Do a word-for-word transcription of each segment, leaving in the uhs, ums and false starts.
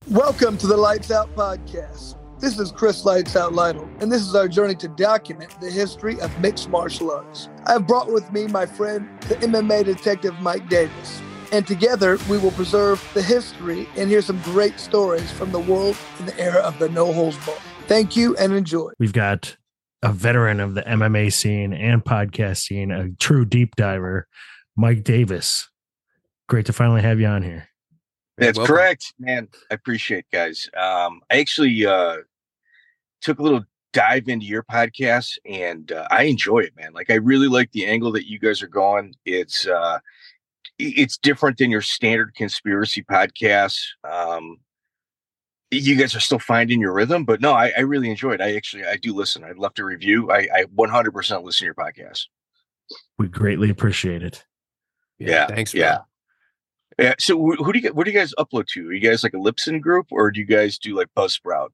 Welcome to the Lights Out Podcast. This is Chris Lights Out Lytle, and this is our journey to document the history of mixed martial arts. I have brought with me my friend, the M M A detective Mike Davis, and together we will preserve the history and hear some great stories from the world in the era of the no holds barred. Thank you and enjoy. We've got a veteran of the M M A scene and podcast scene, a true deep diver, Mike Davis. Great to finally have you on here. That's Welcome. correct, man. I appreciate it, guys. Um, I actually uh, took a little dive into your podcast, and uh, I enjoy it, man. Like, I really like the angle that you guys are going. It's uh, it's different than your standard conspiracy podcasts. Um, you guys are still finding your rhythm, but no, I, I really enjoy it. I actually I do listen. I'd love to review. I, I one hundred percent listen to your podcast. We greatly appreciate it. Yeah, Thanks. yeah. Man. Yeah. So who, who do you where do you guys upload to? Are you guys like a Libsyn group, or do you guys do like Buzzsprout?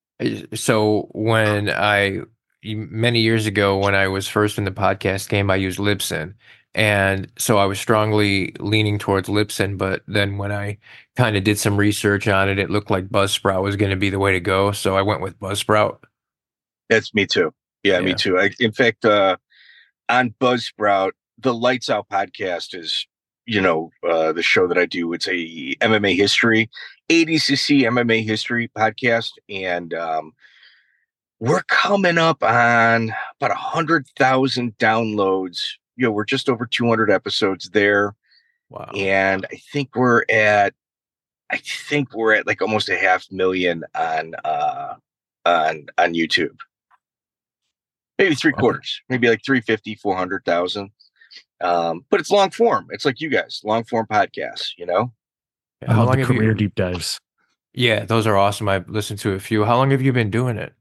So when I many years ago, when I was first in the podcast game, I used Libsyn, and so I was strongly leaning towards Libsyn. But then when I kind of did some research on it, it looked like Buzzsprout was going to be the way to go. So I went with Buzzsprout. That's me too. Yeah, Yeah. me too. I, in fact, uh, on Buzzsprout, the Lights Out podcast is, you know, uh, the show that I do. It's a M M A history, A D C C M M A history podcast. And um, we're coming up on about a hundred thousand downloads. You know, we're just over two hundred episodes there. Wow. And I think we're at, I think we're at like almost a half million on, uh, on, on YouTube. Maybe three quarters, maybe like three fifty, four hundred thousand. Um, but it's long form. It's like you guys, long form podcasts, you know? I How love long the have you? career deep dives. Yeah, those are awesome. I've listened to a few. How long have you been doing it?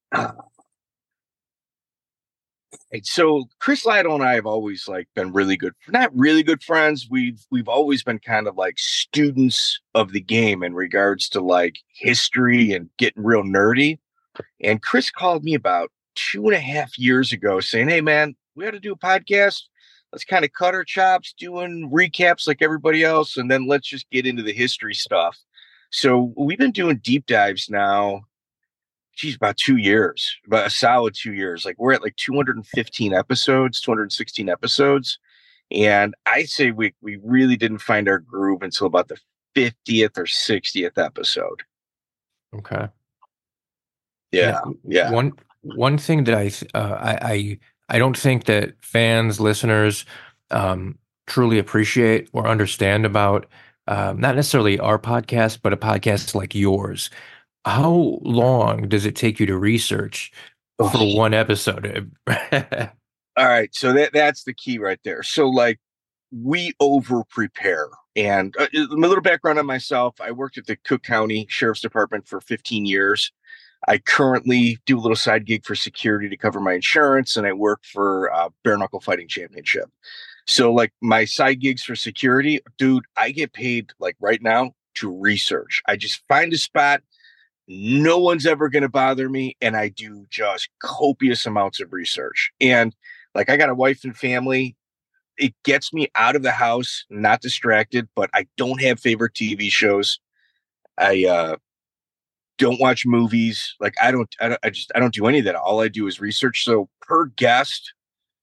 So Chris Lytle and I have always like been really good, not really good friends. We've, we've always been kind of like students of the game in regards to like history and getting real nerdy. And Chris called me about two and a half years ago saying, "Hey man, we got to do a podcast. Let's kind of cut our chops doing recaps like everybody else. And then let's just get into the history stuff." So we've been doing deep dives now. Geez, about two years, about a solid two years. Like we're at like two hundred fifteen episodes, two hundred sixteen episodes. And I say we, we really didn't find our groove until about the fiftieth or sixtieth episode. Okay. Yeah. Yeah. One one thing that I th- uh, I, I I don't think that fans, listeners, um, truly appreciate or understand about um, not necessarily our podcast, but a podcast like yours. How long does it take you to research for Oh. one episode? All right. So that that's the key right there. So like we over prepare. And uh, a little background on myself. I worked at the Cook County Sheriff's Department for fifteen years. I currently do a little side gig for security to cover my insurance, and I work for uh, Bare Knuckle Fighting Championship. So like my side gigs for security, dude, I get paid like right now to research. I just find a spot. No one's ever going to bother me. And I do just copious amounts of research. And like, I got a wife and family. It gets me out of the house, not distracted, but I don't have favorite T V shows. I, uh, don't watch movies. Like I don't, I don't, I just, I don't do any of that. All I do is research. So per guest,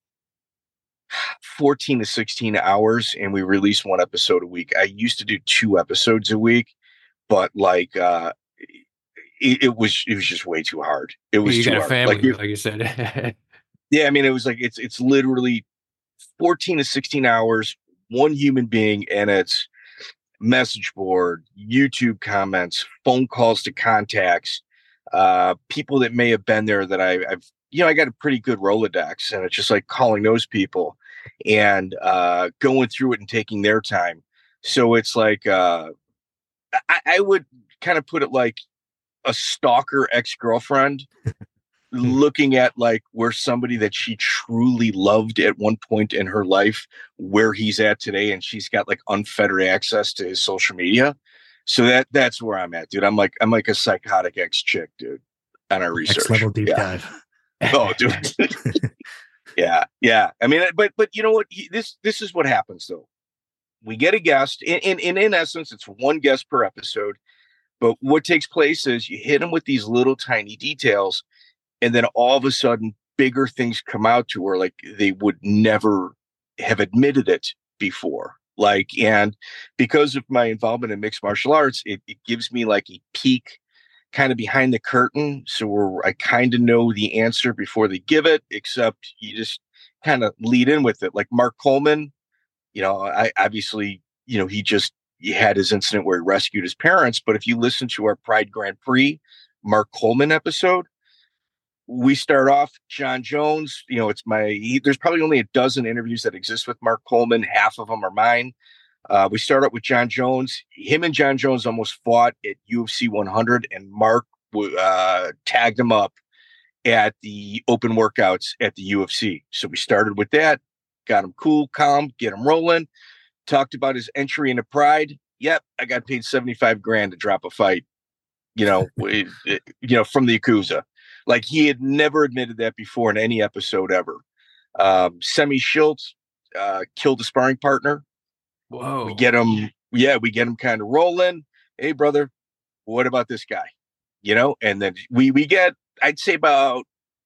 fourteen to sixteen hours, and we release one episode a week. I used to do two episodes a week, but like, uh, it, it was, it was just way too hard. It was You too got a hard. family, Like, you- like you said. yeah. I mean, it was like, it's, it's literally fourteen to sixteen hours, one human being, and it's message board, YouTube comments, phone calls to contacts, uh, people that may have been there that I, I've, you know, I got a pretty good Rolodex, and it's just like calling those people and uh, going through it and taking their time. So it's like, uh, I, I would kind of put it like a stalker ex-girlfriend looking at like where somebody that she truly loved at one point in her life, where he's at today, and she's got like unfettered access to his social media. So that that's where I'm at, dude. I'm like I'm like a psychotic ex chick, dude. On our research, Next level deep yeah. dive. Oh, dude. yeah, yeah. I mean, but but you know what? He, this this is what happens though. We get a guest, and in, in in essence, it's one guest per episode. But what takes place is you hit them with these little tiny details, and then all of a sudden bigger things come out to where like they would never have admitted it before. Like, and because of my involvement in mixed martial arts, it, it gives me like a peek kind of behind the curtain. So where I kind of know the answer before they give it, except you just kind of lead in with it. Like Mark Coleman, you know, I obviously, you know, he just he had his incident where he rescued his parents. But if you listen to our Pride Grand Prix Mark Coleman episode, we start off John Jones. You know, it's my, he, there's probably only a dozen interviews that exist with Mark Coleman. Half of them are mine. Uh, we start out with John Jones. Him and John Jones almost fought at U F C one hundred, and Mark uh, tagged him up at the open workouts at the U F C. So we started with that, got him cool, calm, get him rolling. Talked about his entry into Pride. Yep, I got paid seventy-five grand to drop a fight, you know, it, it, you know, from the Yakuza. Like he had never admitted that before in any episode ever. Um, Semi Schultz uh, killed a sparring partner. Whoa. We get him, yeah, we get him kind of rolling. Hey, brother, what about this guy? You know, and then we we get, I'd say about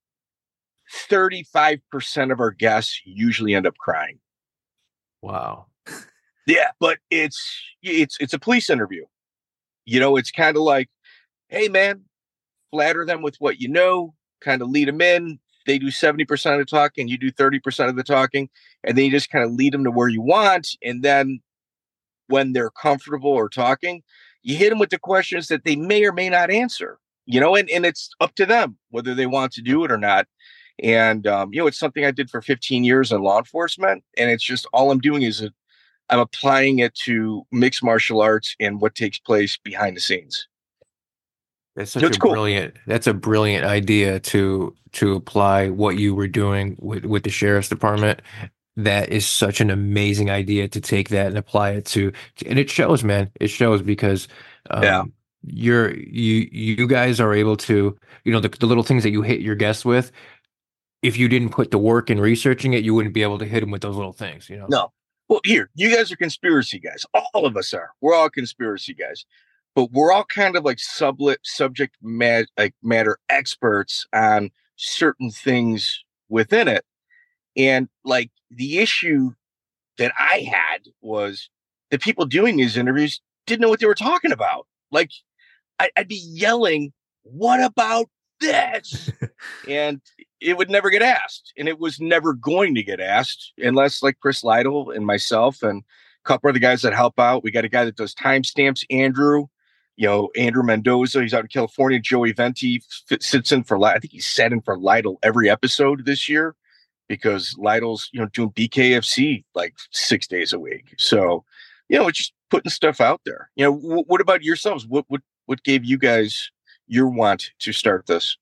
thirty-five percent of our guests usually end up crying. Wow. Yeah, but it's it's it's a police interview. You know, it's kind of like, hey man, flatter them with what you know, kind of lead them in. They do seventy percent of the talking, you do thirty percent of the talking, and then you just kind of lead them to where you want. And then when they're comfortable or talking, you hit them with the questions that they may or may not answer, you know, and, and it's up to them whether they want to do it or not. And, um, you know, it's something I did for fifteen years in law enforcement. And it's just all I'm doing is a, I'm applying it to mixed martial arts and what takes place behind the scenes. That's such That's a cool. brilliant. That's a brilliant idea to to apply what you were doing with with the sheriff's department. That is such an amazing idea to take that and apply it to, and it shows, man. It shows because um, Yeah. you're you you guys are able to, you know, the, the little things that you hit your guests with. If you didn't put the work in researching it, you wouldn't be able to hit them with those little things, you know. No. Well, here, you guys are conspiracy guys. All of us are. We're all conspiracy guys. But we're all kind of like sublet subject mat, like matter experts on certain things within it. And like the issue that I had was the people doing these interviews didn't know what they were talking about. Like I, I'd be yelling, "What about this?" And it would never get asked, and it was never going to get asked unless like Chris Lytle and myself and a couple of the guys that help out. We got a guy that does timestamps, Andrew. You know, Andrew Mendoza, he's out in California. Joey Venti f- sits in for, I think he sat in for Lytle every episode this year because Lytle's, you know, doing B K F C like six days a week. So, you know, it's just putting stuff out there. You know, w- what about yourselves? What, what, what gave you guys your want to start this?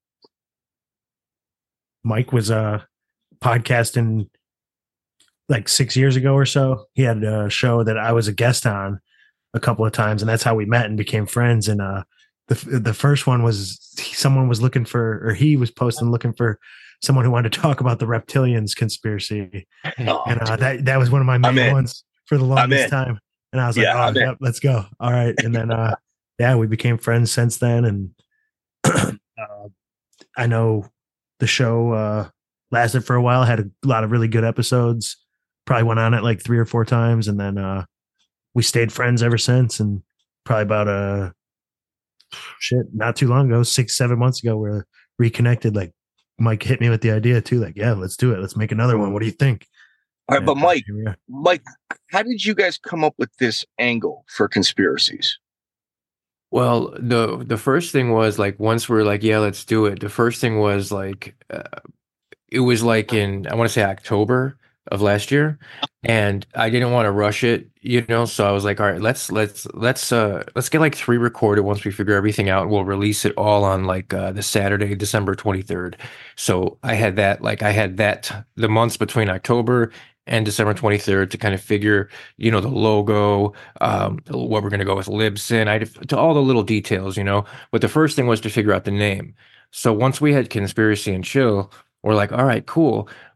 Mike was uh, podcasting like six years ago or so. He had a show that I was a guest on a couple of times, and that's how we met and became friends. And uh, the the first one was someone was looking for, or he was posting looking for someone who wanted to talk about the reptilians conspiracy, Oh, and uh, that that was one of my main ones for the longest time. And I was like, Yeah, "Oh, yep, let's go! All right." And then, uh, yeah, we became friends since then. And uh, I know the show uh, lasted for a while, had a lot of really good episodes. Probably went on it like three or four times, and then. Uh, We stayed friends ever since, and probably about a shit not too long ago, six seven months ago, we're reconnected. Like Mike hit me with the idea too. Like, yeah, let's do it. Let's make another one. What do you think? All right, Yeah, but Mike, here we are. Mike, how did you guys come up with this angle for conspiracies? Well, the the first thing was like once we're like, yeah, let's do it. The first thing was like uh, it was like in I want to say October of last year, and I didn't want to rush it, you know. So I was like, all right, let's let's let's uh let's get like three recorded once we figure everything out, and we'll release it all on like uh, the Saturday, December twenty-third. So I had that like I had that the months between October and December twenty-third to kind of figure, you know, the logo, um, what we're going to go with Libsyn, I to all the little details, you know. But the first thing was to figure out the name. So once we had Conspiracy and Chill, we're like, all right, cool.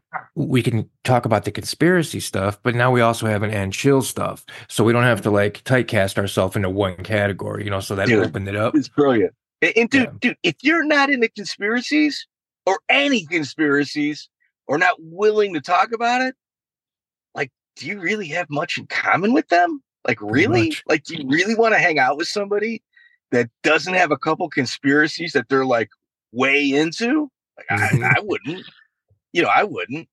we can talk about the conspiracy stuff, but now we also have an and chill stuff. So we don't have to like typecast ourselves into one category, you know, so that Dude, opened it up. It's brilliant. And, and dude, Yeah. dude, if you're not into conspiracies or any conspiracies or not willing to talk about it, like, do you really have much in common with them? Like, Pretty really? much. Like, do you really want to hang out with somebody that doesn't have a couple conspiracies that they're like way into? Like, Mhm. I, I wouldn't. You know, I wouldn't.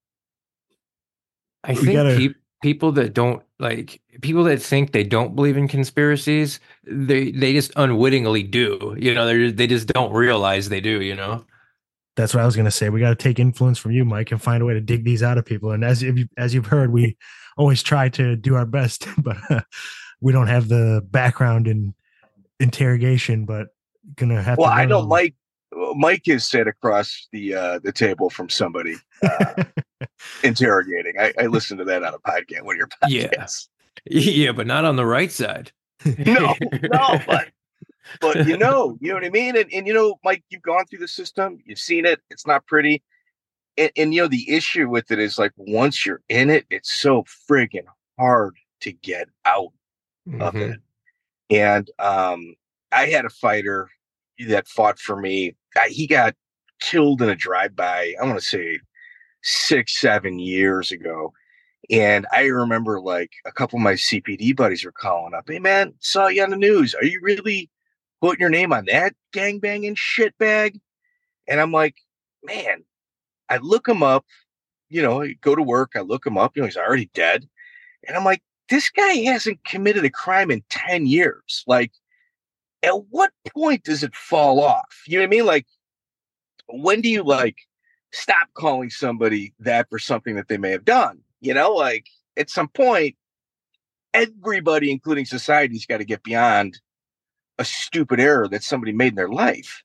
I We think gotta- peop people that don't like people that think they don't believe in conspiracies, they they just unwittingly do. You know, they they just don't realize they do. You know. That's what I was going to say. We got to take influence from you, Mike, and find a way to dig these out of people. And as you, as you've heard, we always try to do our best, but uh, we don't have the background in interrogation. But gonna have Well, to. I know learn. Mike. Mike is sat across the uh, the table from somebody uh, interrogating. I, I listened to that on a podcast. One of your podcasts. Yeah. Yeah, but not on the right side. No, no, but but you know, you know what I mean. And and you know, Mike, you've gone through the system. You've seen it. It's not pretty. And, and you know, the issue with it is like once you're in it, it's so friggin' hard to get out of Mhm. it. And um, I had a fighter that fought for me. I, he got killed in a drive-by, I want to say six, seven years ago. And I remember like a couple of my C P D buddies were calling up, hey man, saw you on the news. Are you really putting your name on that gangbanging shitbag? And I'm like, man, I look him up, you know, I go to work, I look him up, you know, he's already dead. And I'm like, this guy hasn't committed a crime in ten years. Like, at what point does it fall off? You know what I mean? Like, when do you like stop calling somebody that for something that they may have done? You know, like at some point, everybody, including society's got to get beyond a stupid error that somebody made in their life.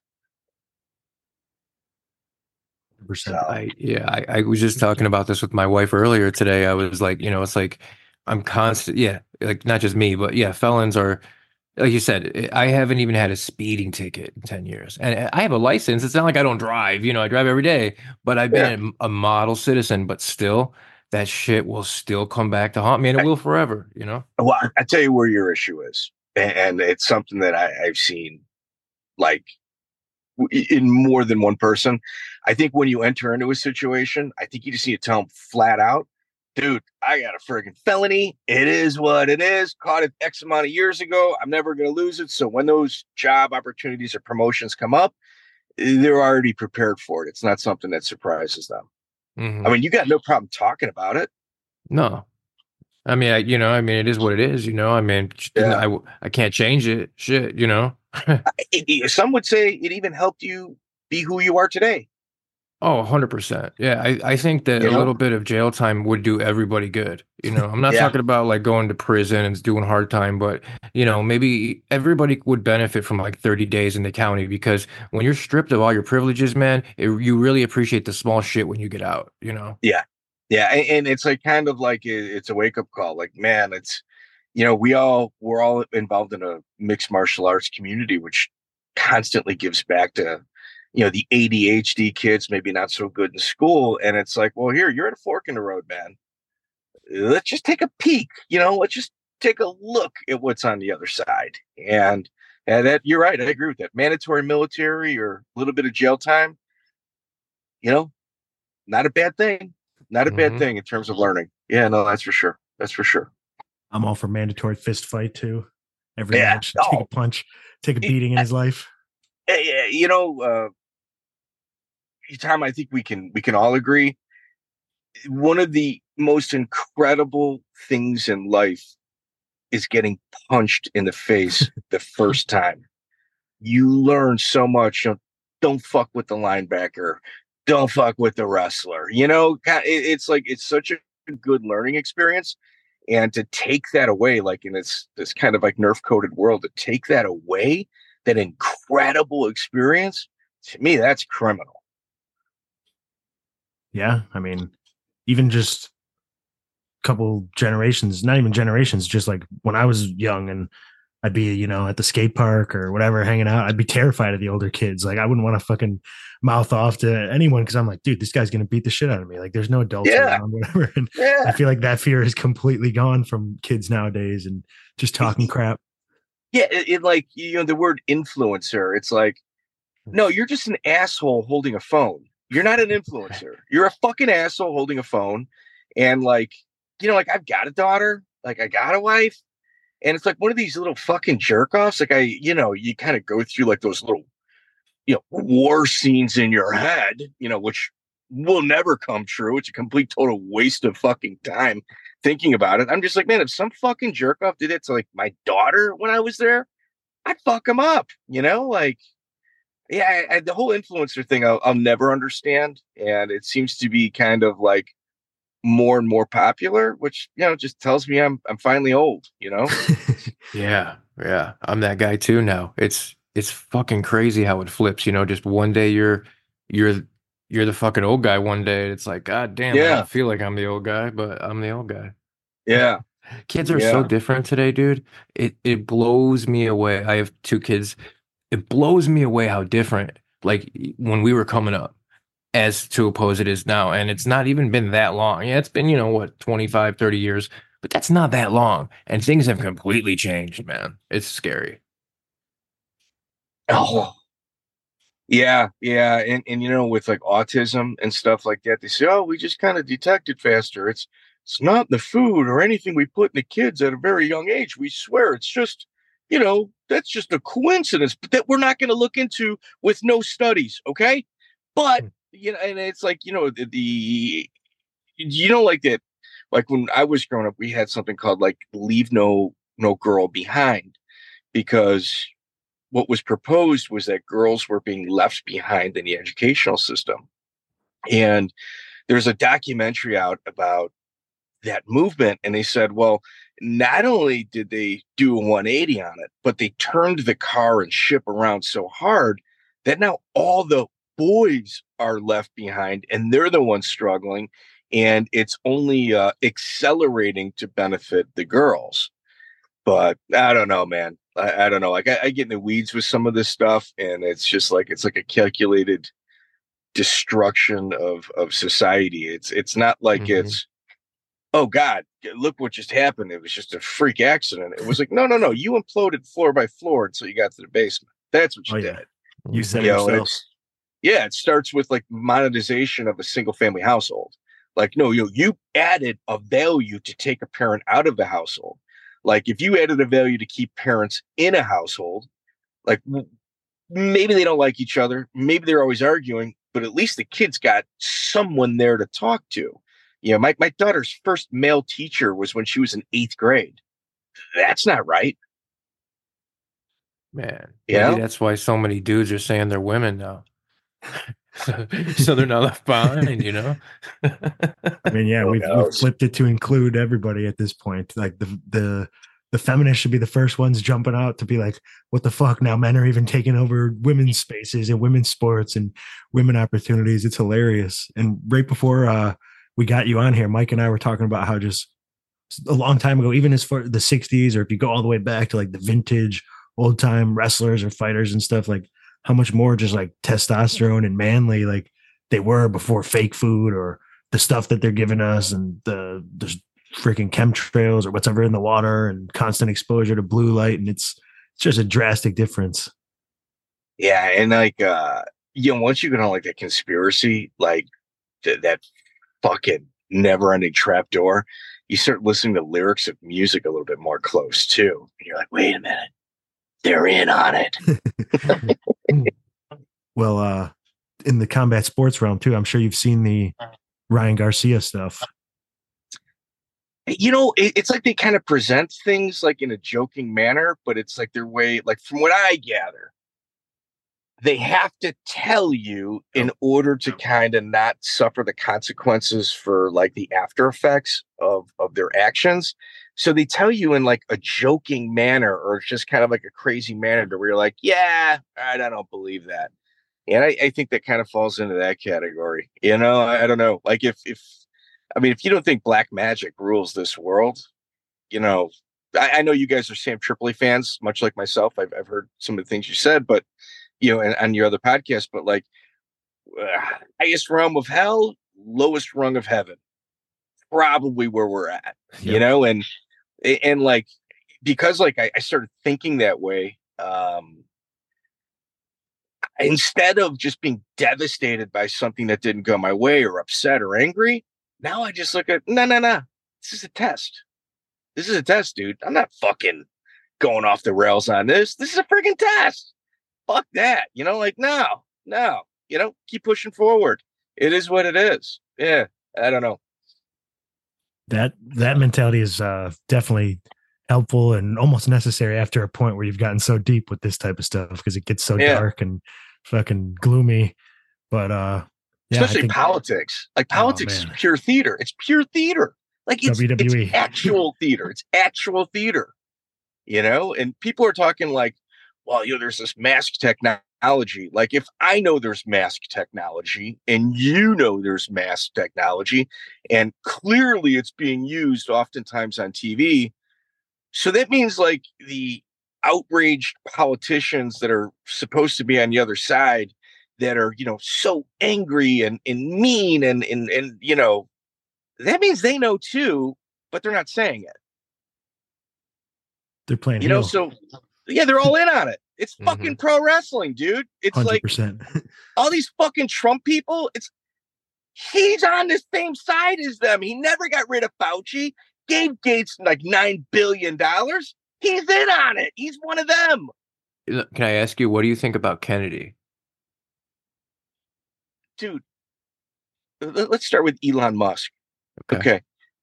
So, I yeah, I, I was just talking about this with my wife earlier today. I was like, you know, it's like I'm constant, yeah, like not just me, but yeah, felons are, like you said, I haven't even had a speeding ticket in ten years. And I have a license. It's not like I don't drive, you know, I drive every day, but I've been a, a model citizen, but still that shit will still come back to haunt me, and it will forever, you know? well, I, I tell you where your issue is. And, and it's something that I, I've seen like in more than one person. I think when you enter into a situation, I think you just need to tell them flat out, dude, I got a friggin' felony. It is what it is. Caught it X amount of years ago. I'm never going to lose it. So when those job opportunities or promotions come up, they're already prepared for it. It's not something that surprises them. Mhm. I mean, you got no problem talking about it. No. I mean, I, you know, I mean, it is what it is, you know, I mean, Yeah. I, I can't change it. Shit, you know? It, it, some would say it even helped you be who you are today. Oh, one hundred percent. Yeah, I, I think that You a know? little bit of jail time would do everybody good. You know, I'm not Yeah. talking about like going to prison and doing hard time, but, you know, maybe everybody would benefit from like thirty days in the county, because when you're stripped of all your privileges, man, it, you really appreciate the small shit when you get out, you know? Yeah. Yeah. And, and it's like kind of like it, it's a wake up call. Like, man, it's, you know, we all, we're all involved in a mixed martial arts community, which constantly gives back to, you know, the A D H D kids, maybe not so good in school. And it's like, well, here, you're at a fork in the road, man. Let's just take a peek, you know, let's just take a look at what's on the other side. And, and that, you're right. I agree with that. Mandatory military or a little bit of jail time, you know, not a bad thing. Not a bad Mhm. thing in terms of learning. Yeah, no, that's for sure. That's for sure. I'm all for mandatory fist fight too. Every Yeah. match, take Oh. a punch, take a beating in his life. Eh, eh, You know, uh, Tom, I think we can we can all agree. One of the most incredible things in life is getting punched in the face the first time. You learn so much. You know, don't fuck with the linebacker. Don't fuck with the wrestler. You know, it- it's like it's such a good learning experience. And to take that away, like in this this kind of like nerf coded world, to take that away, that incredible experience, to me, that's criminal. Yeah, I mean, even just a couple generations, not even generations, just like when I was young and I'd be, you know, at the skate park or whatever, hanging out. I'd be terrified of the older kids. Like I wouldn't want to fucking mouth off to anyone because I'm like, dude, this guy's gonna beat the shit out of me. Like there's no adults Yeah. around, whatever. And Yeah. I feel like that fear is completely gone from kids nowadays and just talking crap. Yeah, it, it like you know the word influencer. It's like, no, you're just an asshole holding a phone. You're not an influencer. You're a fucking asshole holding a phone. And like, you know, like I've got a daughter, like I got a wife, and it's like one of these little fucking jerk offs. Like I, you know, you kind of go through like those little, you know, war scenes in your head, you know, which will never come true. It's a complete total waste of fucking time thinking about it. I'm just like, man, if some fucking jerk off did it to like my daughter when I was there, I'd fuck him up, you know, like, yeah, I, I, the whole influencer thing, I'll, I'll never understand. And it seems to be kind of like more and more popular, which, you know, just tells me I'm, I'm finally old, you know? Yeah. Yeah. I'm that guy too now. It's, it's fucking crazy how it flips, you know, just one day you're, you're, you're the fucking old guy. One day it's like, God damn, I Yeah. don't feel like I'm the old guy, but I'm the old guy. Yeah. Kids are so Yeah. different today, dude. It it blows me away. I have two kids. It blows me away how different, like when we were coming up, as to oppose it is now. And it's not even been that long. Yeah, it's been, you know, what, twenty-five, thirty years, but that's not that long. And things have completely changed, man. It's scary. Oh, yeah, yeah, and and you know, with like autism and stuff like that, they say, "Oh, we just kind of detect it faster. It's it's not the food or anything we put in the kids at a very young age. We swear it's just, you know, that's just a coincidence, but that we're not going to look into with no studies, okay?" But you know, and it's like you know the, the you know like that, like when I was growing up, we had something called like "Leave No No Girl Behind," because what was proposed was that girls were being left behind in the educational system. And there's a documentary out about that movement. And they said, well, not only did they do a one eighty on it, but they turned the car and ship around so hard that now all the boys are left behind and they're the ones struggling. And it's only uh, accelerating to benefit the girls. But I don't know, man. I, I don't know. Like I, I get in the weeds with some of this stuff, and it's just like it's like a calculated destruction of of society. It's it's not like Mhm. it's oh God, look what just happened. It was just a freak accident. It was like no, no, no. You imploded floor by floor until you got to the basement. That's what you Oh, did. yeah. You said You it know, and yourself. it's yeah. It starts with like monetization of a single family household. Like no, you you added a value to take a parent out of the household. Like if you added a value to keep parents in a household, like w- maybe they don't like each other, maybe they're always arguing, but at least the kids got someone there to talk to. You know, my, my daughter's first male teacher was when she was in eighth grade. That's not right. Man, Yeah. maybe that's why so many dudes are saying they're women now. so, so they're not left behind, you know? I mean, yeah, Who we've we've knows? flipped it to include everybody at this point. Like the the the feminists should be the first ones jumping out to be like, what the fuck? Now men are even taking over women's spaces and women's sports and women opportunities. It's hilarious. And right before uh we got you on here, Mike and I were talking about how just a long time ago, even as far the sixties, or if you go all the way back to like the vintage old time wrestlers or fighters and stuff, like how much more just like testosterone and manly like they were before fake food or the stuff that they're giving us and the the freaking chemtrails or whatever in the water and constant exposure to blue light. And it's it's just a drastic difference. Yeah. And like, uh, you know, once you get on like that conspiracy, like th- that fucking never ending trapdoor, you start listening to lyrics of music a little bit more close too. And you're like, wait a minute, they're in on it. Well, uh, in the combat sports realm too, I'm sure you've seen the Ryan Garcia stuff. You know, it, it's like they kind of present things like in a joking manner, but it's like their way, like from what I gather, they have to tell you in order to kind of not suffer the consequences for like the after effects of, of their actions. So they tell you in like a joking manner or just kind of like a crazy manner to where you're like, yeah, I, I don't believe that. And I, I think that kind of falls into that category. You know, I, I don't know. Like if, if, I mean, if you don't think black magic rules this world, you know, I, I know you guys are Sam Tripoli fans, much like myself. I've I've heard some of the things you said, but you know, and on your other podcast, but like uh, highest realm of hell, lowest rung of heaven, probably where we're at. Yep. You know, and and like because like I, I started thinking that way. Um, instead of just being devastated by something that didn't go my way or upset or angry, now I just look at no, no, no. This is a test. This is a test, dude. I'm not fucking going off the rails on this. This is a freaking test. Fuck that. You know, like, no, no, you know, keep pushing forward. It is what it is. Yeah. I don't know. That, that mentality is uh, definitely helpful and almost necessary after a point where you've gotten so deep with this type of stuff because it gets so yeah. dark and fucking gloomy. But, uh, yeah, especially think, politics. Like politics oh, is pure theater. It's pure theater. Like it's, W W E. It's actual theater. It's actual theater, you know? And people are talking like, well, you know, there's this mask technology. Like if I know there's mask technology and you know there's mask technology and clearly it's being used oftentimes on T V. So that means like the outraged politicians that are supposed to be on the other side that are, you know, so angry and, and mean and, and, and, you know, that means they know too, but they're not saying it. They're playing, you know, heel. So yeah, they're all in on it. It's mm-hmm. fucking pro wrestling, dude. It's one hundred percent. Like all these fucking Trump people. It's he's on the same side as them. He never got rid of Fauci. Gave Gates like nine billion dollars. He's in on it. He's one of them. Can I ask you, what do you think about Kennedy? Dude, let's start with Elon Musk. Okay. okay.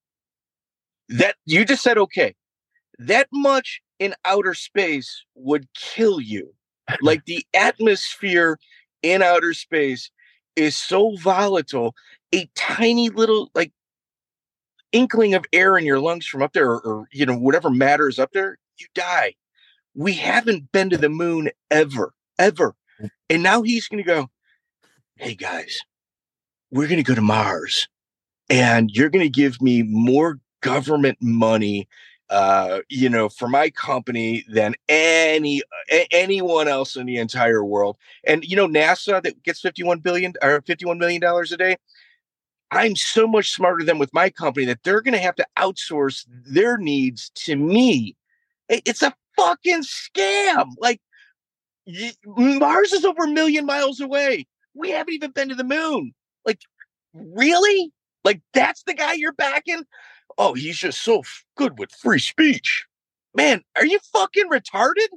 That you just said, okay, that much in outer space would kill you. Like the atmosphere in outer space is so volatile, a tiny little like inkling of air in your lungs from up there or, or you know, whatever matter is up there, you die. We haven't been to the moon ever, ever. And now he's going to go, hey guys, we're going to go to Mars. And you're going to give me more government money, uh, you know, for my company than any a- anyone else in the entire world. And you know, NASA that gets fifty-one billion or fifty-one million dollars a day. I'm so much smarter than with my company that they're going to have to outsource their needs to me. It's a fucking scam. Like y- Mars is over a million miles away. We haven't even been to the moon. Like, really? Like, that's the guy you're backing? Oh, he's just so f- good with free speech. Man, are you fucking retarded?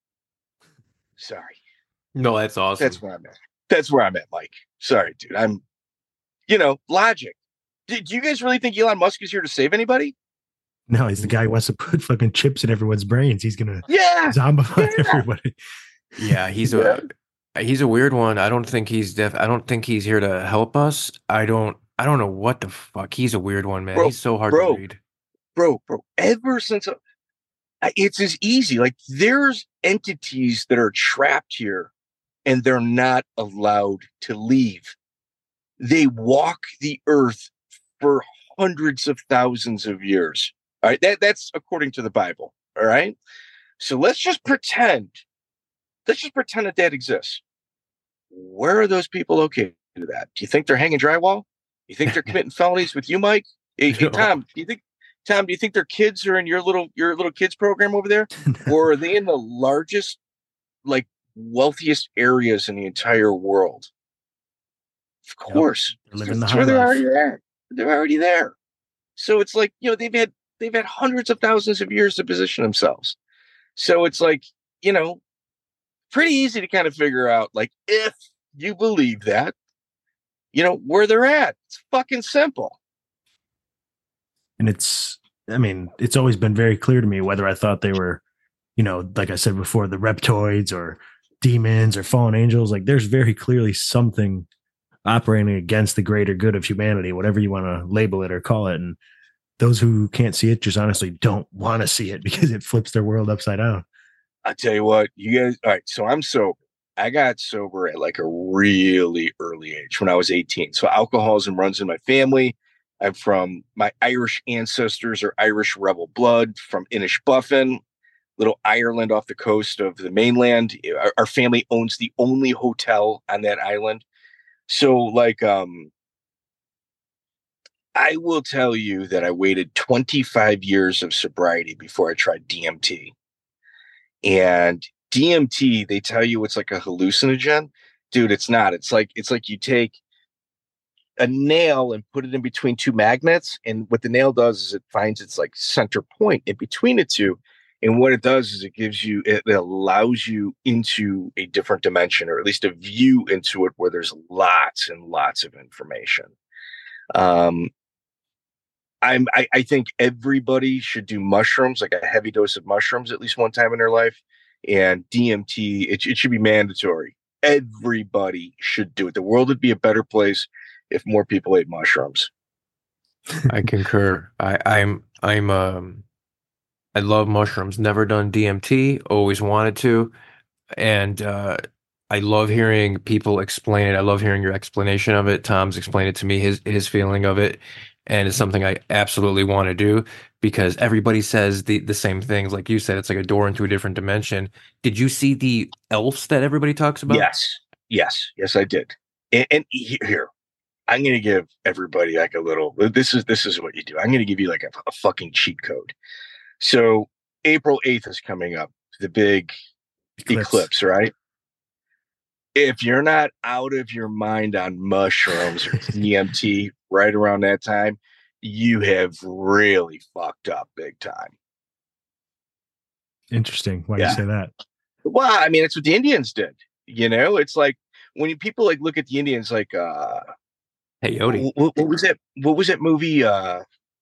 Sorry. No, that's awesome. That's where I'm at. That's where I'm at, Mike. Sorry, dude. I'm, you know, logic. Do, do you guys really think Elon Musk is here to save anybody? No, he's the guy who wants to put fucking chips in everyone's brains. He's going to yeah, zombify yeah. everybody. Yeah, he's yeah. a he's a weird one. I don't think he's def I don't think he's here to help us. I don't I don't know what the fuck. He's a weird one, man. Bro, he's so hard bro, to read. Bro, bro, ever since uh, it's as easy. Like there's entities that are trapped here and they're not allowed to leave. They walk the earth for hundreds of thousands of years. All right. That, that's according to the Bible. All right. So let's just pretend, let's just pretend that that exists. Where are those people located at? Do you think they're hanging drywall? You think they're committing felonies with you, Mike? Hey, hey, Tom, do you think, Tom, do you think their kids are in your little, your little kids program over there? Or are they in the largest, like wealthiest areas in the entire world? Of course. Yep. Living That's the where they're life. already there. They're already there. So it's like, you know, they've had, they've had hundreds of thousands of years to position themselves. So it's like, you know, pretty easy to kind of figure out, like, if you believe that, you know, where they're at. It's fucking simple. And it's, I mean, it's always been very clear to me whether I thought they were, you know, like I said before, the reptoids or demons or fallen angels. Like there's very clearly something operating against the greater good of humanity, whatever you want to label it or call it. And those who can't see it just honestly don't want to see it because it flips their world upside down. I tell you what, you guys, all right, so I'm sober. I got sober at like a really early age when I was eighteen. So alcoholism runs in my family. I'm from, my Irish ancestors are Irish rebel blood from Inishbofin, little Ireland off the coast of the mainland. Our, our family owns the only hotel on that island. So, like, um, I will tell you that I waited twenty-five years of sobriety before I tried D M T. And D M T, they tell you it's like a hallucinogen. Dude, it's not. It's like it's like you take a nail and put it in between two magnets, and what the nail does is it finds its like center point in between the two. And what it does is it gives you, it allows you into a different dimension, or at least a view into it where there's lots and lots of information. Um, I'm, I, I think everybody should do mushrooms, like a heavy dose of mushrooms at least one time in their life. And D M T, it, it should be mandatory. Everybody should do it. The world would be a better place if more people ate mushrooms. I concur. I, I'm, I'm, um, I love mushrooms. Never done D M T, always wanted to. And, uh, I love hearing people explain it. I love hearing your explanation of it. Tom's explained it to me, his, his feeling of it. And it's something I absolutely want to do because everybody says the, the same things. Like you said, it's like a door into a different dimension. Did you see the elves that everybody talks about? Yes. Yes. Yes, I did. And, and here, I'm going to give everybody like a little, this is, this is what you do. I'm going to give you like a, a fucking cheat code. So April eighth is coming up, the big eclipse, eclipse, right? If you're not out of your mind on mushrooms or D M T right around that time, you have really fucked up big time. Interesting. Why do yeah. you say that? Well, I mean, it's what the Indians did. You know, it's like when you, people like look at the Indians like, uh, hey, Yodi. What, what was that? What was that movie? Uh,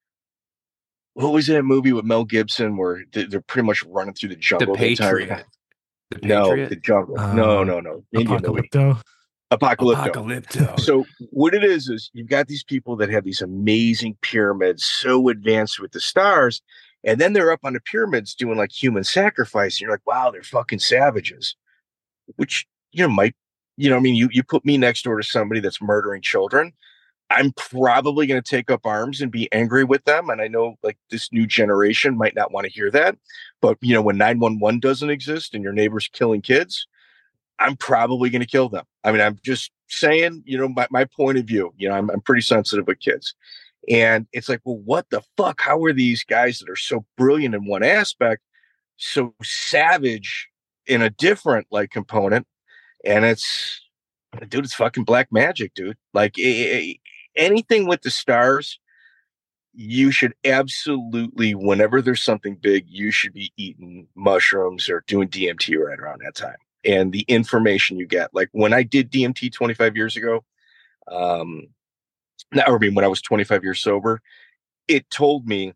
what was that movie with Mel Gibson where they're pretty much running through the jungle? The Patriot. The no, the jungle. Uh, no, no, no. Apocalypto. Apocalypto. Apocalypto. So what it is is you've got these people that have these amazing pyramids, so advanced with the stars, and then they're up on the pyramids doing like human sacrifice. And you're like, wow, they're fucking savages. Which you know might, you know, I mean, you you put me next door to somebody that's murdering children, I'm probably going to take up arms and be angry with them. And I know like this new generation might not want to hear that, but you know, when nine one one doesn't exist and your neighbor's killing kids, I'm probably going to kill them. I mean, I'm just saying, you know, my, my point of view, you know, I'm, I'm pretty sensitive with kids. And it's like, well, what the fuck? How are these guys that are so brilliant in one aspect, so savage in a different like component? And it's, dude, it's fucking black magic, dude. Like, it, it, anything with the stars, you should absolutely, whenever there's something big, you should be eating mushrooms or doing D M T right around that time. And the information you get, like when I did D M T twenty-five years ago, um, now, I mean, when I was twenty-five years sober, it told me,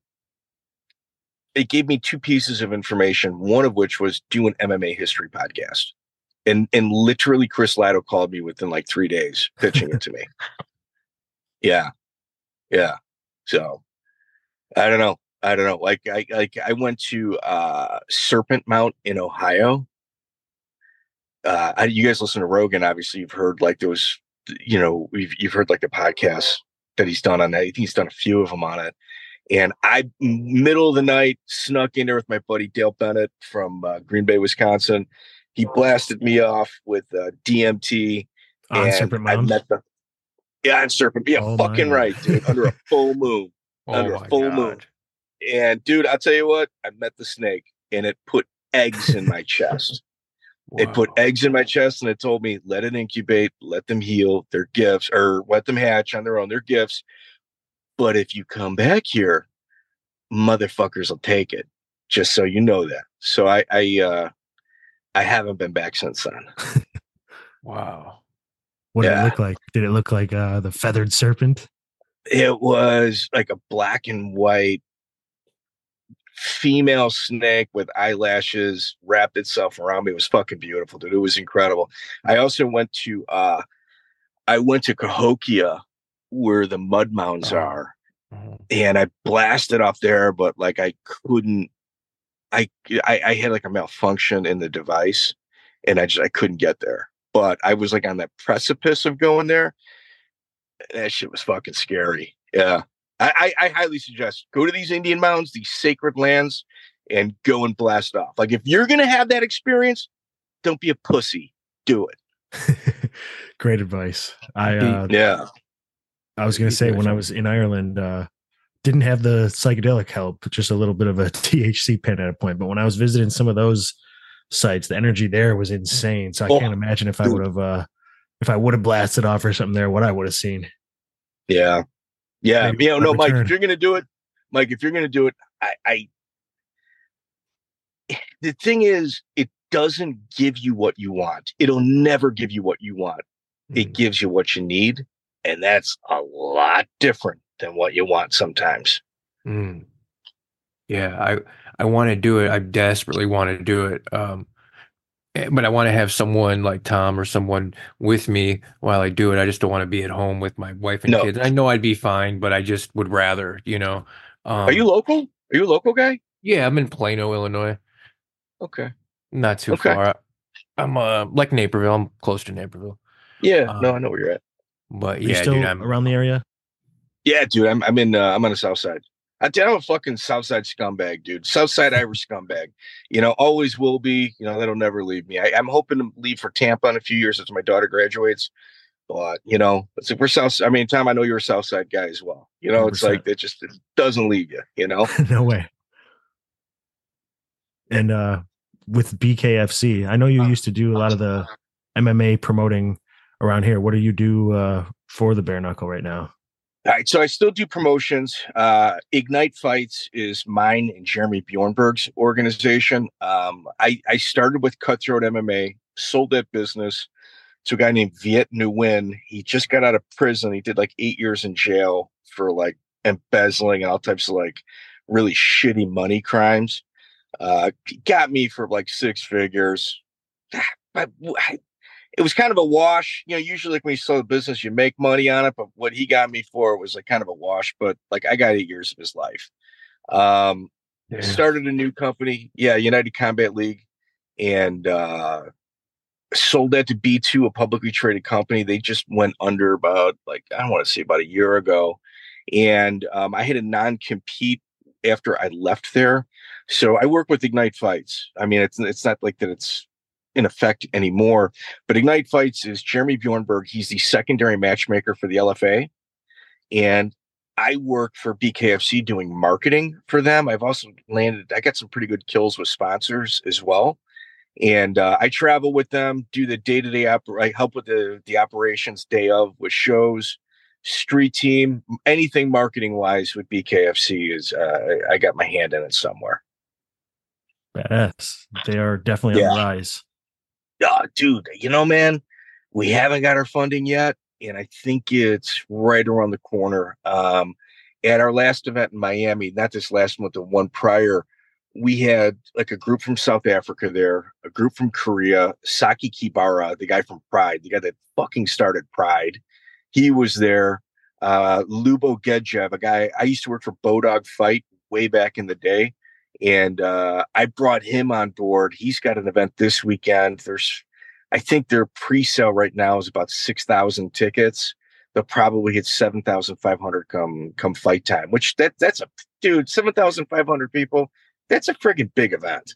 it gave me two pieces of information, one of which was do an M M A history podcast. And, and literally Chris Lido called me within like three days pitching it to me. Yeah. Yeah. So I don't know. I don't know. Like I, like I went to, uh, Serpent Mount in Ohio. Uh, I, you guys listen to Rogan. Obviously you've heard like those, you know, you've, you've heard like the podcasts that he's done on that. I think he's done a few of them on it. And I, middle of the night, snuck in there with my buddy Dale Bennett from uh, Green Bay, Wisconsin. He blasted me off with uh, D M T. On and Serpent I Mound? met the, yeah, on Serpent. Yeah, Oh fucking my. right, dude. Under a full moon. Oh under my a full God. moon. And dude, I'll tell you what, I met the snake and it put eggs in my chest. It put Wow. eggs in my chest and it told me, let it incubate, let them heal, their gifts, or let them hatch on their own, their gifts. But if you come back here, motherfuckers will take it. Just so you know that. So I, I, uh, I haven't been back since then. Wow. What did Yeah. it look like? Did it look like uh, the feathered serpent? It was like a black and white female snake with eyelashes wrapped itself around me. It was fucking beautiful, dude. It was incredible. I also went to, uh, I went to Cahokia where the mud mounds Oh. are. Mhm. And I blasted off there, but like I couldn't, I, I, I had like a malfunction in the device and I just, I couldn't get there, but I was like on that precipice of going there. That shit was fucking scary. Yeah. I, I, I highly suggest go to these Indian mountains, these sacred lands, and go and blast off. Like if you're gonna have that experience, don't be a pussy. Do it. Great advice. I uh, yeah. I was gonna say when I was in Ireland, uh, didn't have the psychedelic help, just a little bit of a T H C pen at a point. But when I was visiting some of those sites, the energy there was insane. So I oh, can't imagine if I would have uh, if I would have blasted off or something there, what I would have seen. Yeah. Yeah. Maybe you know, no, return. Mike, if you're gonna do it, Mike, if you're gonna do it, I, I the thing is, it doesn't give you what you want. It'll never give you what you want. Mm. It gives you what you need. And that's a lot different than what you want sometimes. Mm. Yeah, I I want to do it. I desperately want to do it. Um, but I want to have someone like Tom or someone with me while I do it. I just don't want to be at home with my wife and no. kids. I know I'd be fine, but I just would rather, you know. Um, Are you local? Are you a local guy? Yeah, I'm in Plano, Illinois. Okay. Not too okay. far. I'm uh, like Naperville. I'm close to Naperville. Yeah, um, no, I know where you're at. But Are yeah, you still dude, I'm around the area. Yeah, dude, I'm I'm in uh, I'm on the south side. I I'm a fucking south side scumbag, dude. South side Irish scumbag. You know, always will be. You know, that'll never leave me. I, I'm hoping to leave for Tampa in a few years as my daughter graduates. But you know, it's like we're south. I mean, Tom, I know you're a south side guy as well. You know, one hundred percent. It's like it just it doesn't leave you. You know, no way. And uh, with B K F C, I know you used to do a lot of the M M A promoting around here. What do you do uh, for the bare knuckle right now? All right, so I still do promotions. Uh, Ignite Fights is mine and Jeremy Bjornberg's organization. Um, I, I started with Cutthroat M M A, sold that business to a guy named Viet Nguyen. He just got out of prison. He did like eight years in jail for like embezzling and all types of like really shitty money crimes. Uh, he got me for like six figures. I, I, It was kind of a wash, you know, usually like when you sell a business, you make money on it. But what he got me for was like kind of a wash, but like I got eight years of his life. Um, yeah. Started a new company. Yeah. United Combat League, and uh, sold that to B two, a publicly traded company. They just went under about like, I don't want to say about a year ago. And um, I had a non-compete after I left there. So I work with Ignite Fights. I mean, it's, it's not like that it's in effect anymore, but Ignite Fights is Jeremy Bjornberg. He's the secondary matchmaker for the L F A, and I work for B K F C doing marketing for them. I've also landed, I got some pretty good kills with sponsors as well. And uh, I travel with them, do the day-to-day, oper- I help with the, the operations day of with shows, street team, anything marketing wise with B K F C is, uh, I got my hand in it somewhere. Badass. They are definitely yeah. on the rise. Oh, dude, you know, man, we haven't got our funding yet, and I think it's right around the corner. Um, at our last event in Miami, not this last month, the one prior, we had like a group from South Africa there, a group from Korea, Saki Kibara, the guy from Pride, the guy that fucking started Pride. He was there. Uh, Lubo Gedjev, a guy I used to work for Bodog Fight way back in the day. And uh, I brought him on board. He's got an event this weekend. There's, I think their pre-sale right now is about six thousand tickets. They'll probably hit seven thousand five hundred come come fight time, which that that's a, dude, seven thousand five hundred people. That's a friggin' big event.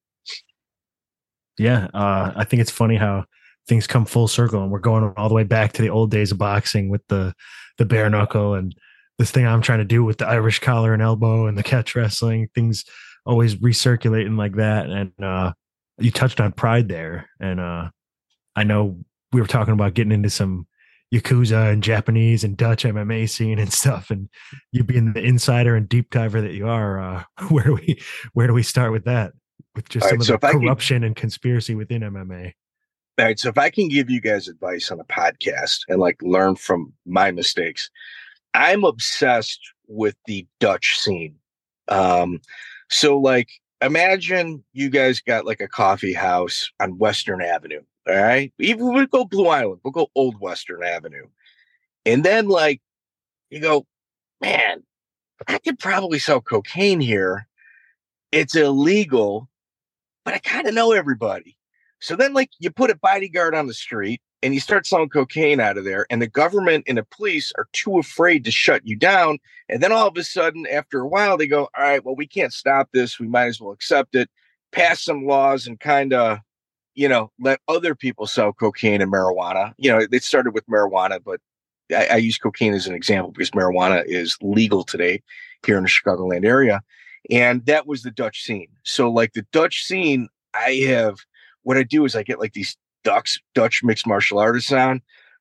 Yeah. Uh, I think it's funny how things come full circle, and we're going all the way back to the old days of boxing with the, the bare knuckle and this thing I'm trying to do with the Irish collar and elbow and the catch wrestling. Things always recirculating like that. And uh, you touched on Pride there. And uh, I know we were talking about getting into some Yakuza and Japanese and Dutch M M A scene and stuff. And you being the insider and deep diver that you are, uh, where do we where do we start with that? With just all some right, of so the corruption can, and conspiracy within M M A. All right. So if I can give you guys advice on a podcast and like learn from my mistakes, I'm obsessed with the Dutch scene. Um, so like, imagine you guys got like a coffee house on Western Avenue. All right. Even we'll go Blue Island, we'll go Old Western Avenue. And then like, you go, man, I could probably sell cocaine here. It's illegal, but I kind of know everybody. So then like you put a bodyguard on the street and you start selling cocaine out of there, and the government and the police are too afraid to shut you down. And then all of a sudden, after a while, they go, all right, well, we can't stop this. We might as well accept it, pass some laws, and kind of, you know, let other people sell cocaine and marijuana. You know, it started with marijuana, but I, I use cocaine as an example because marijuana is legal today here in the Chicagoland area. And that was the Dutch scene. So like the Dutch scene, I have, what I do is I get like these Dutch, Dutch mixed martial artists on,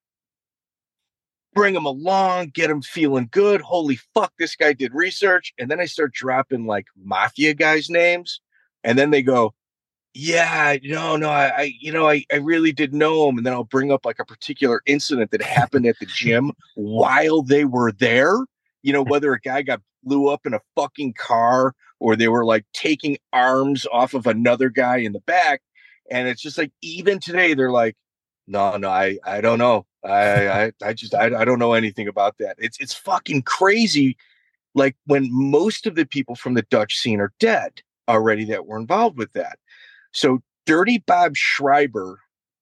bring them along, get them feeling good. Holy fuck, this guy did research. And then I start dropping like mafia guys' names. And then they go, yeah, no, no, I, I you know, I, I really did know him. And then I'll bring up like a particular incident that happened at the gym while they were there. You know, whether a guy got blew up in a fucking car or they were like taking arms off of another guy in the back. And it's just like, even today, they're like, no, no, I, I don't know. I, I, I just, I, I don't know anything about that. It's, it's fucking crazy. Like when most of the people from the Dutch scene are dead already that were involved with that. So Dirty Bob Schreiber,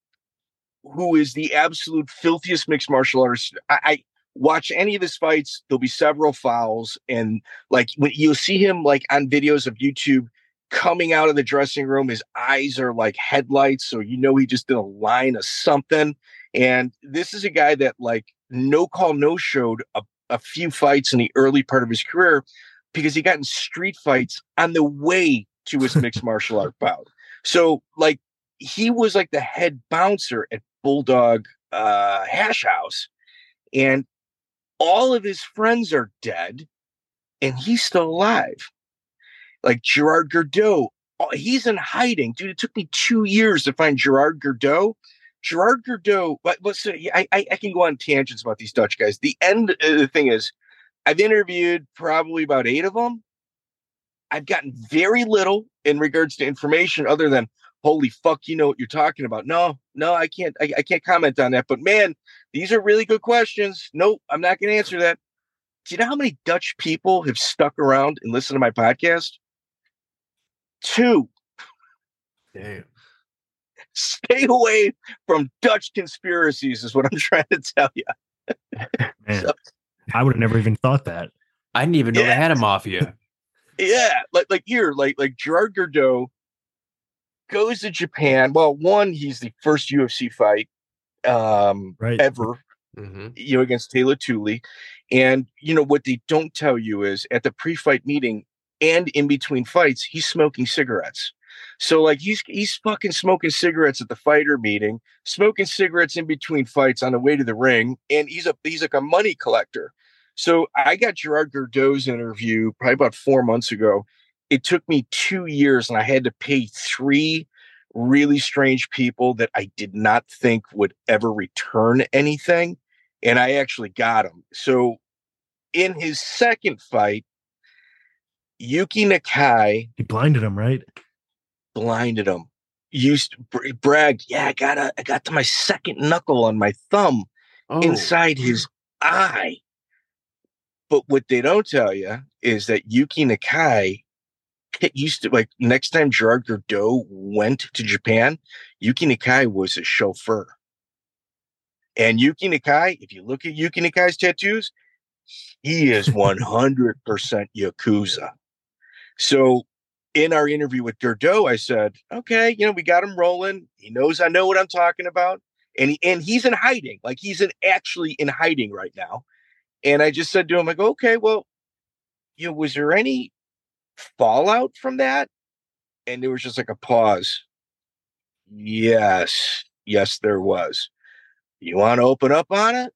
who is the absolute filthiest mixed martial artist, I, I watch any of his fights. There'll be several fouls, and like when you'll see him like on videos of YouTube coming out of the dressing room, his eyes are like headlights, so you know he just did a line of something. And this is a guy that like no call no showed a, a few fights in the early part of his career because he got in street fights on the way to his mixed martial art bout. So like he was like the head bouncer at Bulldog uh, Hash House, and all of his friends are dead, and he's still alive. Like Gerard Gordeau, he's in hiding. Dude, it took me two years to find Gerard Gordeau. Gerard Gordeau, but listen, I, I, I can go on tangents about these Dutch guys. The end, uh, the thing is, I've interviewed probably about eight of them. I've gotten very little in regards to information other than, holy fuck, you know what you're talking about. No, no, I can't, I, I can't comment on that. But man, these are really good questions. Nope, I'm not going to answer that. Do you know how many Dutch people have stuck around and listened to my podcast? Two. Damn. Stay away from Dutch conspiracies is what I'm trying to tell you. Man, So, I would have never even thought that. I didn't even know Yeah. they had a mafia. yeah, like like here, like like Gerard Gordeau goes to Japan. Well, one, he's the first U F C fight um, Right. ever, Mm-hmm. you know, against Taylor Tooley. And you know what they don't tell you is at the pre-fight meeting and in between fights, he's smoking cigarettes. So like he's he's fucking smoking cigarettes at the fighter meeting, smoking cigarettes in between fights on the way to the ring, and he's a he's like a money collector. So I got Gerard Gordeau's interview probably about four months ago. It took me two years, and I had to pay three really strange people that I did not think would ever return anything, and I actually got them. So in his second fight, Yuki Nakai He blinded him, right? blinded him. Used br- bragged, yeah, I got a, I got to my second knuckle on my thumb Oh, inside his eye. But what they don't tell you is that Yuki Nakai hit- used to like next time Gerard Gordeau went to Japan, Yuki Nakai was a chauffeur. And Yuki Nakai, if you look at Yuki Nakai's tattoos, he is one hundred percent Yakuza. So in our interview with Gordeau, I said, okay, you know, we got him rolling. He knows I know what I'm talking about. And, he, and he's in hiding. Like he's in actually in hiding right now. And I just said to him, I go, okay, well, you know, was there any fallout from that? And there was just like a pause. Yes. Yes, there was. You want to open up on it?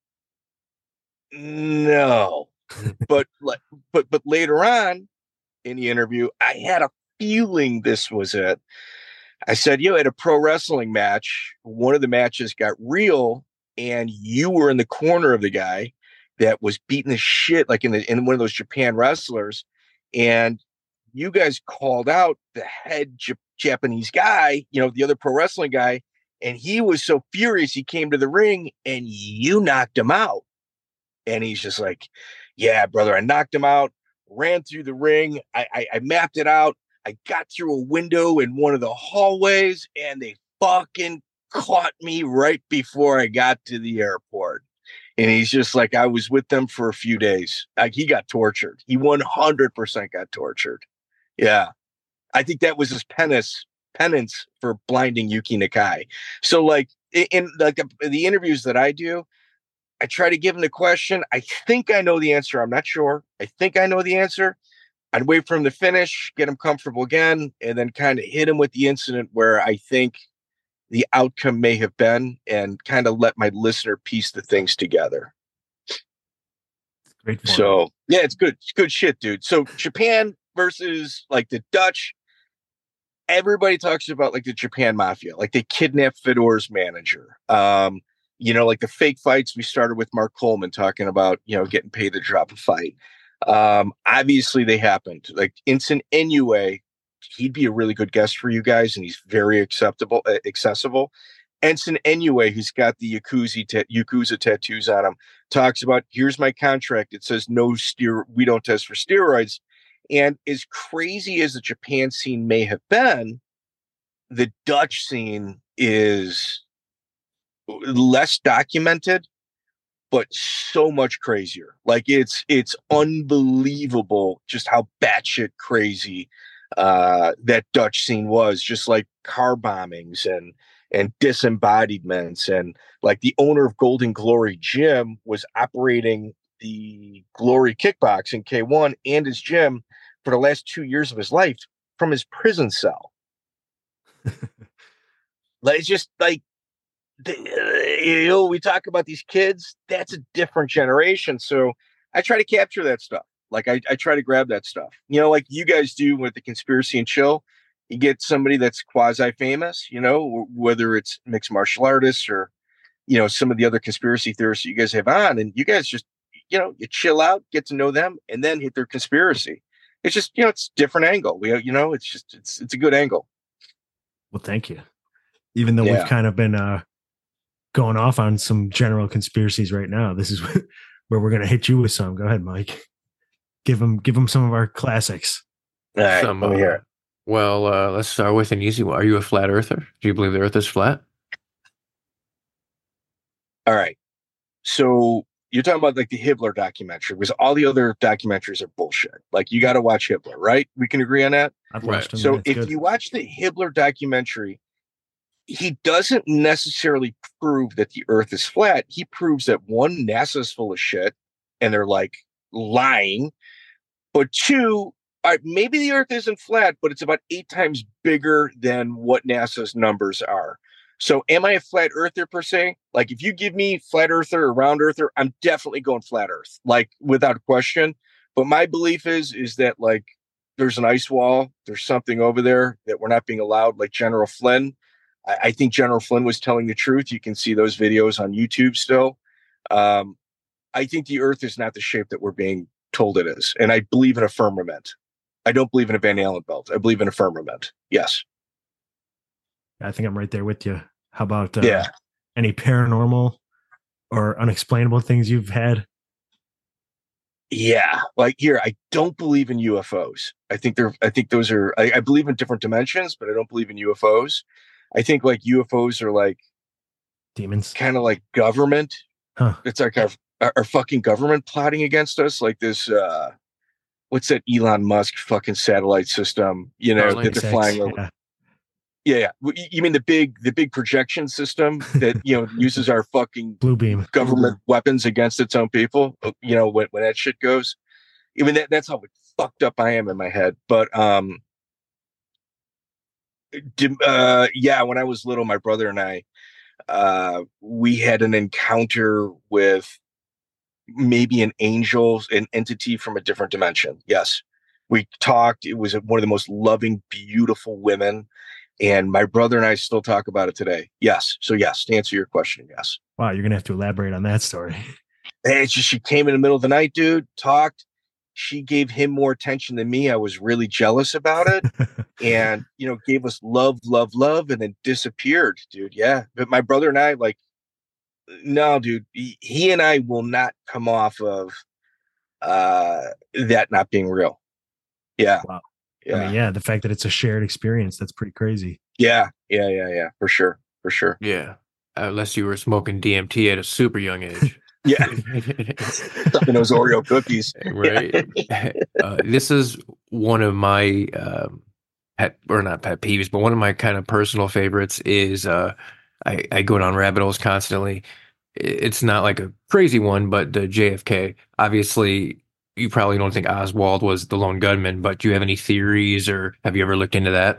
No. but like, but but later on in the interview, I had a feeling this was it. I said, you know, at a pro wrestling match, one of the matches got real, and you were in the corner of the guy that was beating the shit, like in the in one of those Japan wrestlers, and you guys called out the head J- Japanese guy, you know, the other pro wrestling guy, and he was so furious he came to the ring and you knocked him out. And he's just like, yeah, brother, I knocked him out, ran through the ring, I, I, I mapped it out. I got through a window in one of the hallways, and they fucking caught me right before I got to the airport. And he's just like, I was with them for a few days. Like, he got tortured. He one hundred percent got tortured. Yeah. I think that was his penance, penance for blinding Yuki Nakai. So like in, in like the, the interviews that I do, I try to give him the question. I think I know the answer. I'm not sure. I think I know the answer. I'd wait for him to finish, get him comfortable again, and then kind of hit him with the incident where I think the outcome may have been, and kind of let my listener piece the things together. Great. So yeah, it's good. It's good shit, dude. So Japan versus like the Dutch. Everybody talks about like the Japan mafia, like they kidnapped Fedor's manager. Um, you know, like the fake fights we started with Mark Coleman talking about, you know, getting paid to drop a fight. Um, obviously they happened. Like Ensign Inoue, he'd be a really good guest for you guys, and he's very acceptable, uh, accessible. Ensign Inoue, who's got the Yakuza, ta- Yakuza tattoos on him, talks about, here's my contract. It says no steer, we don't test for steroids. And as crazy as the Japan scene may have been, the Dutch scene is less documented, but so much crazier. Like it's it's unbelievable just how batshit crazy uh, that Dutch scene was. Just like car bombings and and disembodiments, and like the owner of Golden Glory Gym was operating the Glory Kickboxing K one and his gym for the last two years of his life from his prison cell. Like it's just like, you know, we talk about these kids, that's a different generation. So I try to capture that stuff. Like I, I try to grab that stuff, you know, like you guys do with the Conspiracy and Chill. You get somebody that's quasi famous, you know, whether it's mixed martial artists or, you know, some of the other conspiracy theorists you guys have on, and you guys just, you know, you chill out, get to know them, and then hit their conspiracy. It's just, you know, it's a different angle. We, you know, it's just, it's, it's a good angle. Well, thank you. Even though Yeah. we've kind of been, uh, going off on some general conspiracies right now, this is where we're going to hit you with some. Go ahead, Mike. Give them, give them some of our classics. All right, Some, let me uh, hear it. Well, uh, let's start with an easy one. Are you a flat earther? Do you believe the earth is flat? All right. So you're talking about like the Hibbler documentary, because all the other documentaries are bullshit. Like you got to watch Hibbler, right? We can agree on that. I've Right. watched them. So yeah, it's if good. you watch the Hibbler documentary, he doesn't necessarily prove that the earth is flat. He proves that one, NASA's full of shit and they're like lying. But two, uh, maybe the earth isn't flat, but it's about eight times bigger than what NASA's numbers are. So am I a flat earther per se? Like if you give me flat earther or round earther, I'm definitely going flat earth, like without question. But my belief is, is that like there's an ice wall, there's something over there that we're not being allowed, like General Flynn. I, I think General Flynn was telling the truth. You can see those videos on YouTube still. Um, I think the earth is not the shape that we're being told it is. And I believe in a firmament. I don't believe in a Van Allen belt. I believe in a firmament. Yes. I think I'm right there with you. How about uh, Yeah. any paranormal or unexplainable things you've had? Yeah. Like here, I don't believe in U F Os. I think they're, I think those are, I, I believe in different dimensions, but I don't believe in U F Os. I think like U F Os are like Demons. kind of like government. Huh. It's like our, our, our fucking government plotting against us. Like this, uh, what's that Elon Musk fucking satellite system, you know, Starlink. that they're flying over. Yeah. Yeah, yeah. W- You mean the big, the big projection system that, you know, uses our fucking Blue beam. government weapons against its own people? You know, when, when that shit goes, I mean, that, that's how fucked up I am in my head. But, um, dim- uh, yeah, when I was little, my brother and I, uh, we had an encounter with maybe an angel, an entity from a different dimension. Yes. We talked. It was one of the most loving, beautiful women. And my brother and I still talk about it today. Yes. So yes, to answer your question, yes. Wow, you're gonna have to elaborate on that story. Hey, it's just she came in the middle of the night, dude, talked. She gave him more attention than me. I was really jealous about it. And, you know, gave us love, love, love, and then disappeared, dude. Yeah. But my brother and I, like, no, dude, he, he and I will not come off of uh, that not being real. Yeah. Wow. Yeah. I mean, yeah, the fact that it's a shared experience, that's pretty crazy. Yeah. Yeah. Yeah. Yeah. For sure. for sure. Yeah. Unless you were smoking D M T at a super young age. Yeah. Stuffing those Oreo cookies. Right. uh, this is one of my um, pet, or not pet peeves, but one of my kind of personal favorites is uh, I, I go down rabbit holes constantly. It's not like a crazy one, but the J F K. Obviously, you probably don't think Oswald was the lone gunman, but do you have any theories or have you ever looked into that?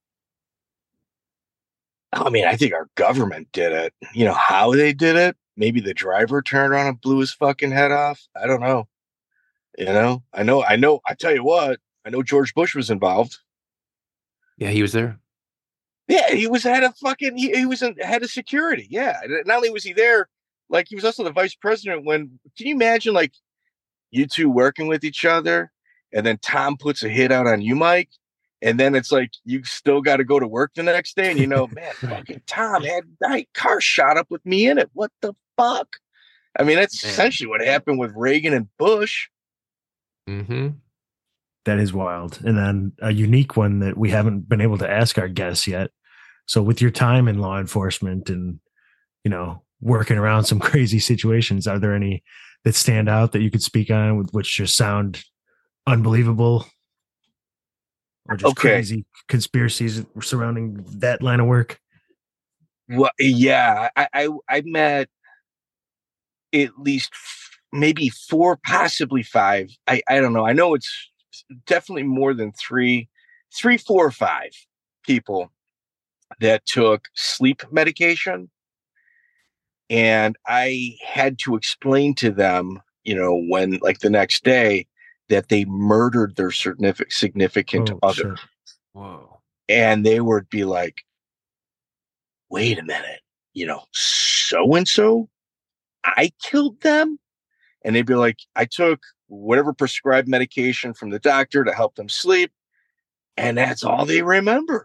I mean, I think our government did it. You know how they did it? Maybe the driver turned around and blew his fucking head off. I don't know. You know, I know, I know, I tell you what, I know George Bush was involved. Yeah, he was there. Yeah, he was head of fucking, he, he was in, head of security. Yeah. Not only was he there, like he was also the vice president when, can you imagine like you two working with each other and then Tom puts a hit out on you, Mike? And then it's like, you still got to go to work the next day. And you know, man, fucking Tom had that car shot up with me in it. What the fuck? I mean, that's man. essentially what happened with Reagan and Bush. Mm-hmm. That is wild. And then a unique one that we haven't been able to ask our guests yet. So with your time in law enforcement and, you know, working around some crazy situations, are there any that stand out that you could speak on, with which just sound unbelievable? Or just okay. crazy conspiracies surrounding that line of work? Well, yeah, I, I, I met at least f- maybe four, possibly five. I, I don't know. I know it's definitely more than three, three, four, or five people that took sleep medication. And I had to explain to them, you know, when like the next day that they murdered their significant, significant oh, other. Sure. Whoa. And they would be like, wait a minute, you know, so-and-so, I killed them? And they'd be like, I took whatever prescribed medication from the doctor to help them sleep. And that's all they remembered.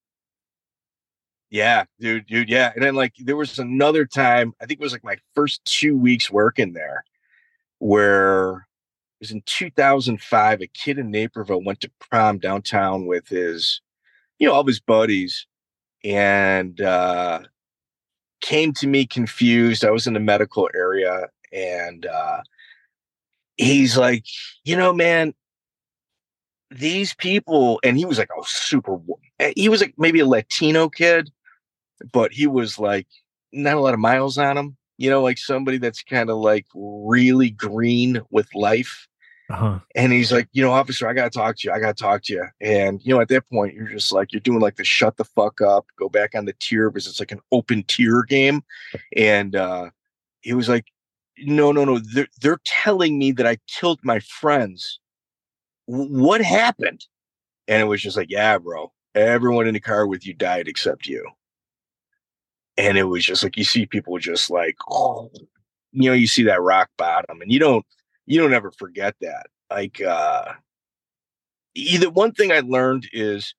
Yeah, dude, dude, yeah. And then like there was another time, I think it was like my first two weeks working there, where it was in two thousand five, a kid in Naperville went to prom downtown with his, you know, all of his buddies, and uh, came to me confused. I was in the medical area, and uh, he's like, you know, man, these people, and he was like, oh, super, he was like maybe a Latino kid, but he was like not a lot of miles on him, you know, like somebody that's kind of like really green with life. Uh-huh. And he's like, you know, officer, I got to talk to you. I got to talk to you. And, you know, at that point, you're just like, you're doing like the shut the fuck up, go back on the tier, because it's like an open tier game. And uh, he was like, no, no, no. They're, they're telling me that I killed my friends. W- what happened? And it was just like, yeah, bro, everyone in the car with you died except you. And it was just like, you see people just like, oh, you know, you see that rock bottom, and you don't, you don't ever forget that. Like, uh, either one thing I learned is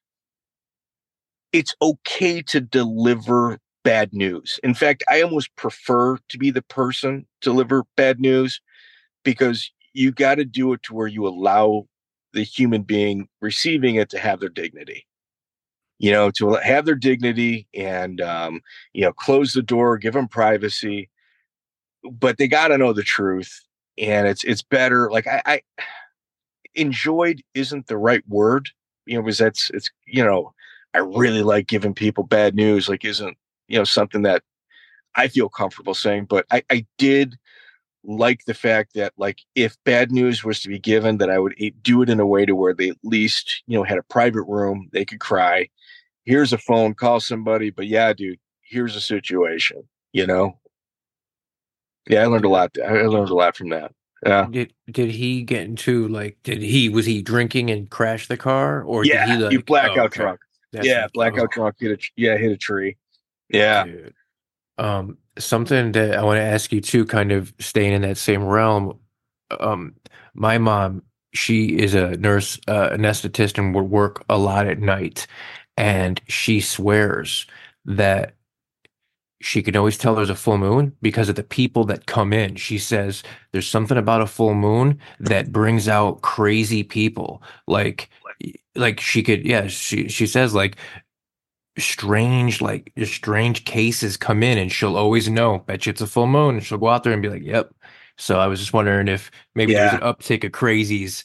it's okay to deliver bad news. In fact, I almost prefer to be the person to deliver bad news, because you got to do it to where you allow the human being receiving it to have their dignity. You know, to have their dignity and, um, you know, close the door, give them privacy, but they got to know the truth. And it's, it's better. Like I, I enjoyed isn't the right word, you know, because that's, it's, you know, I really like giving people bad news, like isn't, you know, something that I feel comfortable saying, but I, I did like the fact that like, if bad news was to be given, that I would do it in a way to where they at least, you know, had a private room, they could cry. Here's a phone, call somebody, but yeah, dude, here's a situation, you know? Yeah, I learned a lot. I learned a lot from that. Yeah. Did did he get into like did he was he drinking and crash the car, or yeah, did he like you blackout oh, okay. drunk? That's yeah, what, blackout oh. drunk. Hit a yeah, hit a tree. Yeah. Dude. Um, something that I want to ask you too, kind of staying in that same realm. Um, my mom, she is a nurse, uh, anesthetist, and would work a lot at night, and she swears that she can always tell there's a full moon because of the people that come in. She says there's something about a full moon that brings out crazy people. Like, like she could, yeah, she, she says like strange, like just strange cases come in, and she'll always know. Bet you it's a full moon, and she'll go out there and be like, "Yep." So I was just wondering if maybe there's Yeah. an uptick of crazies.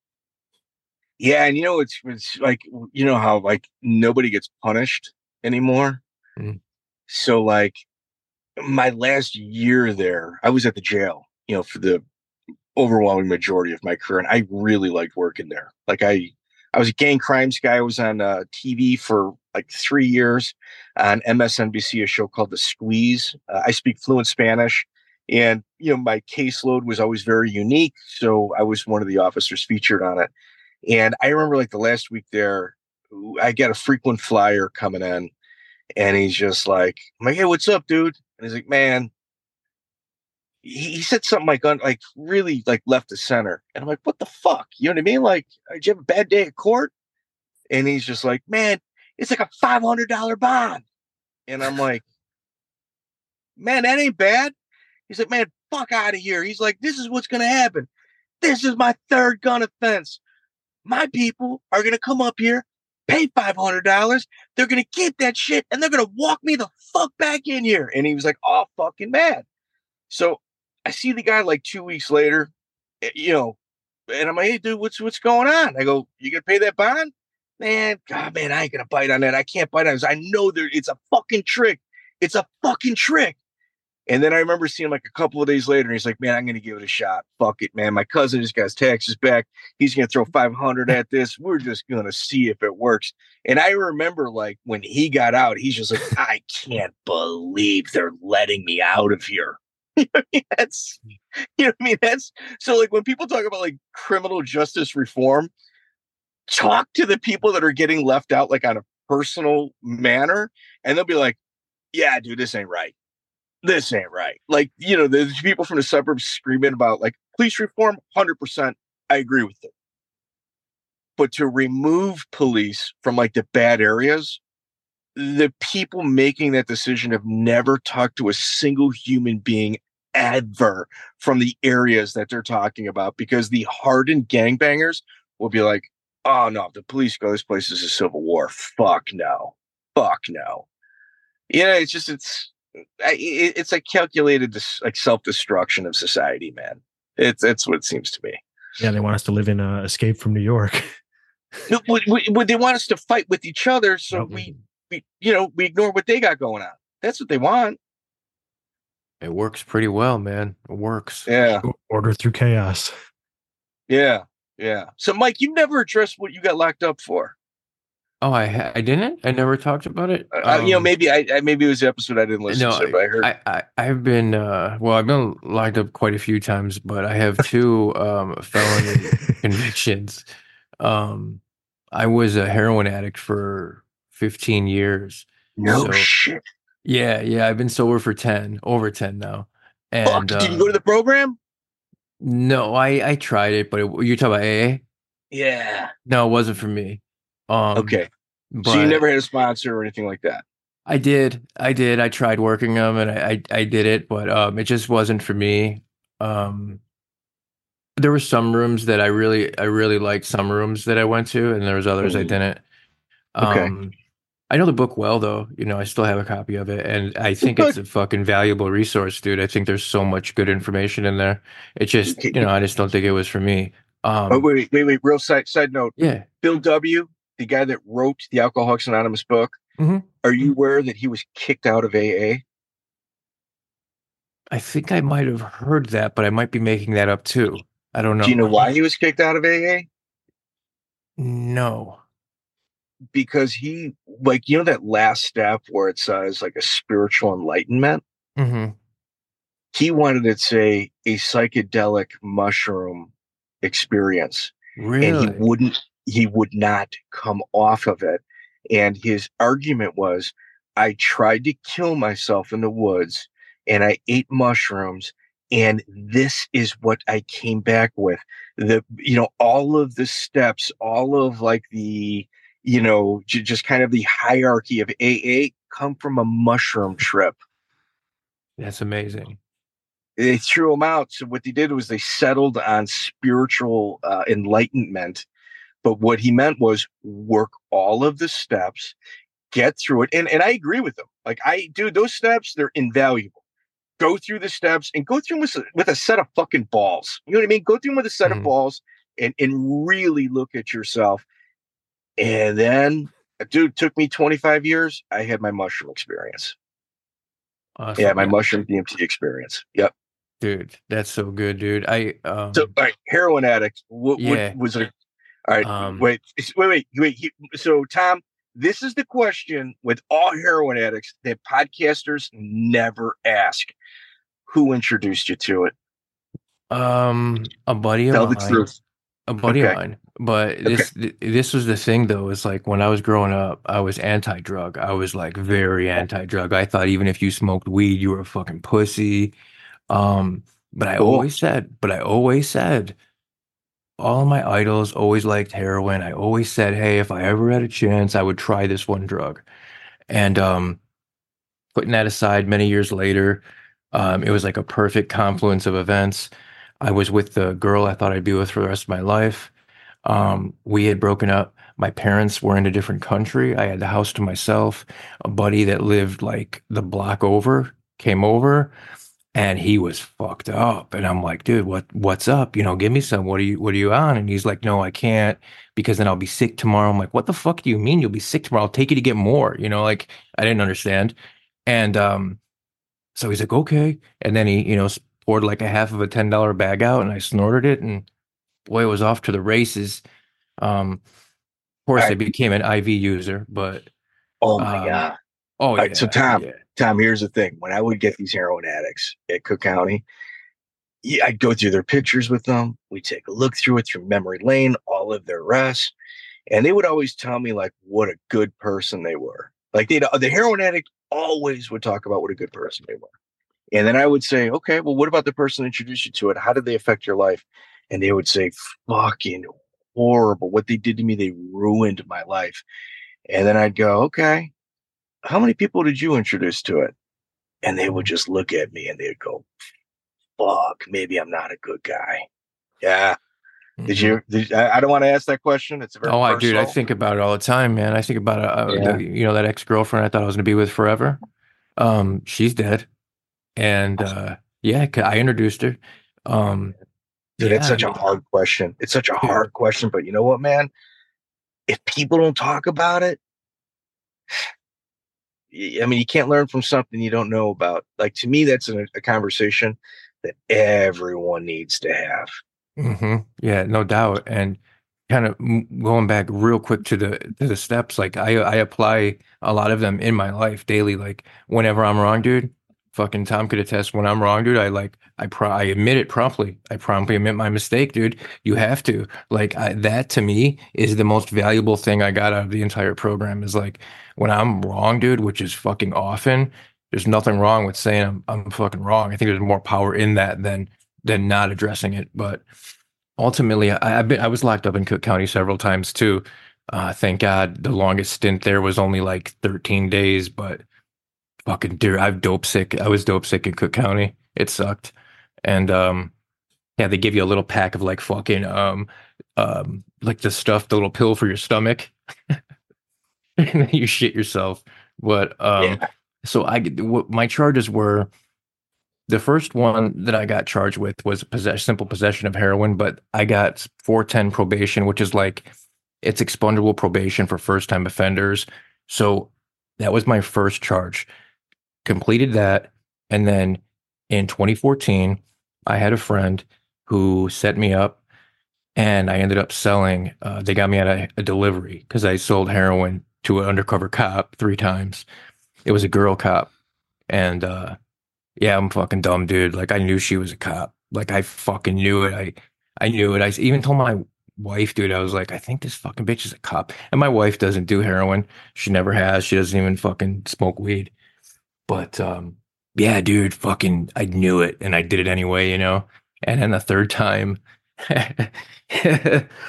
Yeah, and you know it's it's like you know how like nobody gets punished anymore. Mm. So like my last year there, I was at the jail, you know, for the overwhelming majority of my career, and I really liked working there. Like I, I was a gang crimes guy. I was on uh, T V for like three years on M S N B C, a show called The Squeeze. Uh, I speak fluent Spanish, and you know my caseload was always very unique. So I was one of the officers featured on it. And I remember like the last week there, I got a frequent flyer coming in, and he's just like, I'm like, "Hey, what's up, dude?" And he's like, "Man." He, he said something like, un, like really like left the center. And I'm like, what the fuck? You know what I mean? Like, did you have a bad day at court? And he's just like, man, it's like a five hundred dollars bond. And I'm like, man, that ain't bad. He's like, man, fuck out of here. He's like, this is what's going to happen. This is my third gun offense. My people are going to come up here, pay five hundred dollars. They're going to keep that shit, and they're going to walk me the fuck back in here. And he was like, oh, fucking mad. So I see the guy like two weeks later, you know, and I'm like, hey, dude, what's what's going on? I go, you gonna pay that bond? Man, God, man, I ain't gonna bite on that. I can't bite on it. I know there it's a fucking trick. It's a fucking trick. And then I remember seeing him like a couple of days later, and he's like, man, I'm gonna give it a shot. Fuck it, man. My cousin just got his taxes back. He's gonna throw five hundred at this. We're just gonna see if it works. And I remember like when he got out, he's just like, I can't believe they're letting me out of here. That's, you know what I mean? That's so like when people talk about like criminal justice reform, talk to the people that are getting left out like on a personal manner, and they'll be like, yeah, dude, this ain't right. This ain't right. Like, you know, there's people from the suburbs screaming about like police reform, one hundred percent. I agree with it. But to remove police from like the bad areas, the people making that decision have never talked to a single human being ever from the areas that they're talking about, because the hardened gangbangers will be like, oh no, if the police go, this place is a civil war. Fuck no. Fuck no. You know, it's just, it's, it's a calculated like self-destruction of society, man. It's, that's what it seems to me. Yeah. They want us to live in uh, Escape from New York. No, what, what, they want us to fight with each other. So Nope. we, we, you know, we ignore what they got going on. That's what they want. It works pretty well, man. It works. Yeah. Order through chaos. Yeah. Yeah. So, Mike, you never addressed what you got locked up for. Oh, I ha- I didn't. I never talked about it. Uh, Um, you know, maybe I, I maybe it was the episode I didn't listen no, to, but I heard. I, I I've been uh well, I've been locked up quite a few times, but I have two um felony convictions. Um, I was a heroin addict for fifteen years. No So, shit. yeah, yeah, I've been sober for ten, over ten now. Fuck, And did you uh, go to the program? no, I I tried it, but it, you're talking about A A? Yeah. No, it wasn't for me. Um, Okay. but So you never had a sponsor or anything like that? I did, I did. I tried working them, and I, I, I did it, but um, it just wasn't for me. Um, there were some rooms that I really, I really liked. Some rooms that I went to, and there was others I Mhm. didn't. Okay. Um, I know the book well, though. You know, I still have a copy of it, and I think it's a fucking valuable resource, dude. I think there's so much good information in there. It just, Okay. you know, I just don't think it was for me. Um, Oh, wait, wait, wait. Real side side note. yeah. Bill W., the guy that wrote the Alcoholics Anonymous book, Mhm. are you aware that he was kicked out of A A? I think I might have heard that, but I might be making that up too. I don't know. Do you know why he was kicked out of A A? No. Because he, like, you know, that last step where it says like a spiritual enlightenment? Hmm. He wanted to say a psychedelic mushroom experience. Really? And he wouldn't, he would not come off of it. And his argument was, I tried to kill myself in the woods and I ate mushrooms, and this is what I came back with. The, you know, all of the steps, all of like the, you know, j- just kind of the hierarchy of A A come from a mushroom trip. That's amazing. They threw him out. So what they did was they settled on spiritual uh, enlightenment. But what he meant was work all of the steps, get through it. And, and I agree with them. Like I do those steps, they're invaluable. Go through the steps and go through them with, with a set of fucking balls. You know what I mean? Go through them with a set mm-hmm. of balls and, and really look at yourself. And then, dude, it took me twenty-five years. I had my mushroom experience. Awesome. Yeah, my yeah. mushroom D M T experience. Yep. Dude, that's so good, dude. I um so all right, heroin addict. What, yeah. what was it? All right, um, wait, wait, wait, wait. He, so, Tom, this is the question with all heroin addicts that podcasters never ask: who introduced you to it? Um, a buddy of Tell mine. the truth. A buddy okay. of mine. But this okay. th- this was the thing though, is like when I was growing up, I was anti-drug. I was like very anti-drug. I thought even if you smoked weed, you were a fucking pussy. Um, but I cool. always said, but I always said, all of my idols always liked heroin. I always said, hey, if I ever had a chance, I would try this one drug. And um, putting that aside, many years later, um, it was like a perfect confluence of events. I was with the girl I thought I'd be with for the rest of my life. Um, we had broken up. My parents were in a different country. I had the house to myself. A buddy that lived like the block over came over, and he was fucked up. And I'm like, dude, what what's up? You know, give me some. What are you what are you on? And he's like, no, I can't, because then I'll be sick tomorrow. I'm like, what the fuck do you mean you'll be sick tomorrow? I'll take you to get more. You know, like I didn't understand. And um, so he's like, okay. And then he, you know, poured like a half of a ten dollar bag out, and I snorted it, and boy, it was off to the races. Um, of course, I, I became an I V user, but oh my um, god! Oh All yeah. Right, so Tom, yeah. Tom, here's the thing: when I would get these heroin addicts at Cook County, yeah, I'd go through their pictures with them. We'd take a look through it through memory lane, all of their arrests, and they would always tell me like what a good person they were. Like they, the heroin addict always would talk about what a good person they were. And then I would say, okay, well, what about the person who introduced you to it? How did they affect your life? And they would say, fucking horrible. What they did to me, they ruined my life. And then I'd go, okay, how many people did you introduce to it? And they would just look at me and they'd go, fuck, maybe I'm not a good guy. Yeah. Mm-hmm. Did you, did, I, I don't want to ask that question. It's a very Oh, I, personal. dude, I think about it all the time, man. I think about it. Uh, yeah. the, you know, that ex-girlfriend I thought I was going to be with forever. Um, she's dead. And uh, yeah, I introduced her. Um, Dude, yeah, it's such a hard question. It's such a hard question, but you know what, man? If people don't talk about it, I mean, you can't learn from something you don't know about. Like, to me, that's a, a conversation that everyone needs to have. Mm-hmm. Yeah, no doubt. And kind of going back real quick to the to the steps, like I I apply a lot of them in my life daily. Like whenever I'm wrong, dude. Fucking Tom could attest. When I'm wrong, dude, I like I pro I admit it promptly. I promptly admit my mistake, dude. You have to. Like I, that to me is the most valuable thing I got out of the entire program. Is like when I'm wrong, dude, which is fucking often. There's nothing wrong with saying I'm I'm fucking wrong. I think there's more power in that than than not addressing it. But ultimately, I, I've been I was locked up in Cook County several times too. Uh, thank God, the longest stint there was only like thirteen days, but. Fucking dude, I've dope sick. I was dope sick in Cook County. It sucked. And um yeah, they give you a little pack of like fucking um um like the stuff, the little pill for your stomach. And then you shit yourself. But um yeah. so I what my charges were, the first one that I got charged with was possess simple possession of heroin, but I got four ten probation, which is like it's expungable probation for first time offenders. So that was my first charge. Completed that, and then in twenty fourteen, I had a friend who set me up, and I ended up selling. Uh, they got me at a, a delivery because I sold heroin to an undercover cop three times. It was a girl cop, and uh, yeah, I'm fucking dumb, dude. Like I knew she was a cop. Like I fucking knew it. I I knew it. I even told my wife, dude. I was like, I think this fucking bitch is a cop. And my wife doesn't do heroin. She never has. She doesn't even fucking smoke weed. But um, yeah, dude, fucking, I knew it, and I did it anyway, you know. And then the third time,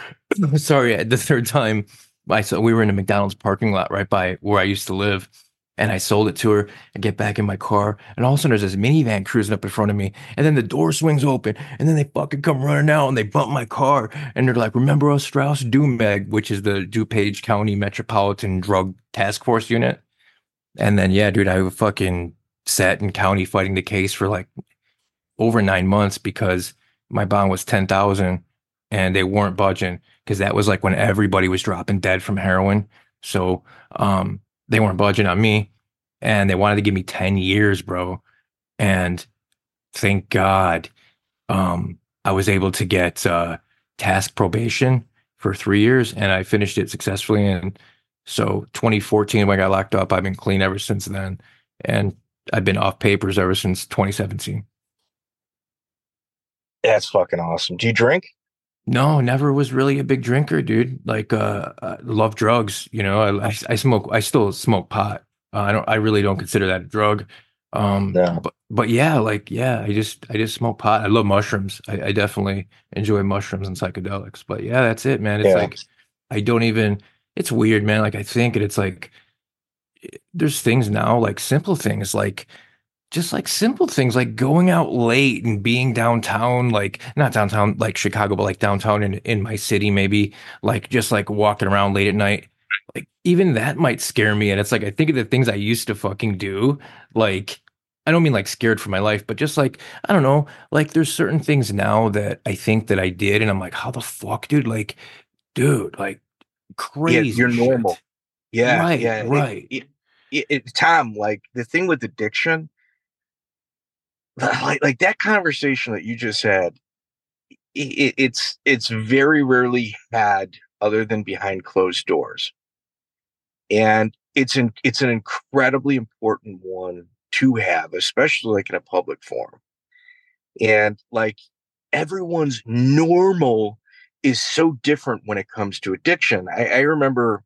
sorry, the third time, I saw we were in a McDonald's parking lot right by where I used to live, And I sold it to her. I get back in my car, and all of a sudden there's this minivan cruising up in front of me. And then the door swings open, and then they fucking come running out and they bump my car. And they're like, "Remember us, Strauss?" DUMEG, which is the DuPage County Metropolitan Drug Task Force Unit. And then, yeah, dude, I fucking sat in county fighting the case for like over nine months because my bond was ten thousand and they weren't budging because that was like when everybody was dropping dead from heroin. So, um, they weren't budging on me and they wanted to give me ten years, bro. And thank God, um, I was able to get, uh, task probation for three years and I finished it successfully. And so twenty fourteen, when I got locked up, I've been clean ever since then. And I've been off papers ever since twenty seventeen. That's fucking awesome. Do you drink? No, never was really a big drinker, dude. Like, uh, I love drugs. You know, I, I, I smoke, I still smoke pot. Uh, I don't, I really don't consider that a drug. Um, No. but, but yeah, like, yeah, I just, I just smoke pot. I love mushrooms. I, I definitely enjoy mushrooms and psychedelics, but yeah, that's it, man. It's Yeah. like, I don't even, it's weird, man. Like, I think, and it's like, there's things now, like simple things, like, just like simple things like going out late and being downtown, like not downtown like Chicago, but like downtown in, in my city, maybe like just like walking around late at night. Like even that might scare me. And it's like I think of the things I used to fucking do. Like I don't mean like scared for my life, but just like, I don't know, like there's certain things now that I think that I did. And I'm like, how the fuck, dude? Like, dude, like crazy. Yeah, you're shit. normal. Yeah. Right, Yeah. It- right. It, it, it, Tom, like the thing with addiction, like like that conversation that you just had, it, it's it's very rarely had other than behind closed doors, and it's an it's an incredibly important one to have, especially like in a public forum. And like everyone's normal is so different when it comes to addiction. I, I remember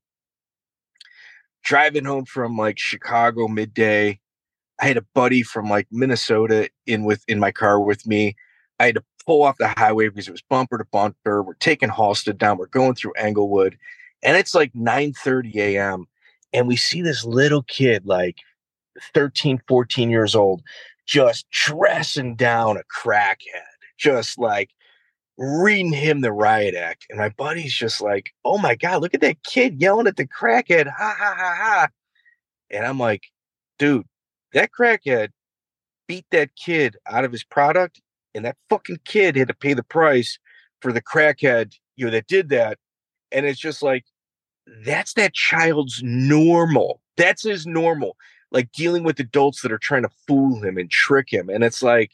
driving home from like Chicago midday. I had a buddy from like Minnesota in with in my car with me. I had to pull off the highway because it was bumper to bumper. We're taking Halstead down. We're going through Englewood, and it's like nine thirty a.m. And we see this little kid, like thirteen, fourteen years old, just dressing down a crackhead, just like reading him the riot act. And my buddy's just like, "Oh my God, look at that kid yelling at the crackhead. Ha ha ha ha." And I'm like, dude, that crackhead beat that kid out of his product, and that fucking kid had to pay the price for the crackhead, you know, that did that. And it's just like, that's that child's normal. That's his normal. Like dealing with adults that are trying to fool him and trick him. And it's like,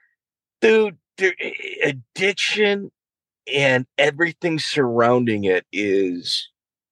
dude, dude addiction and everything surrounding it is,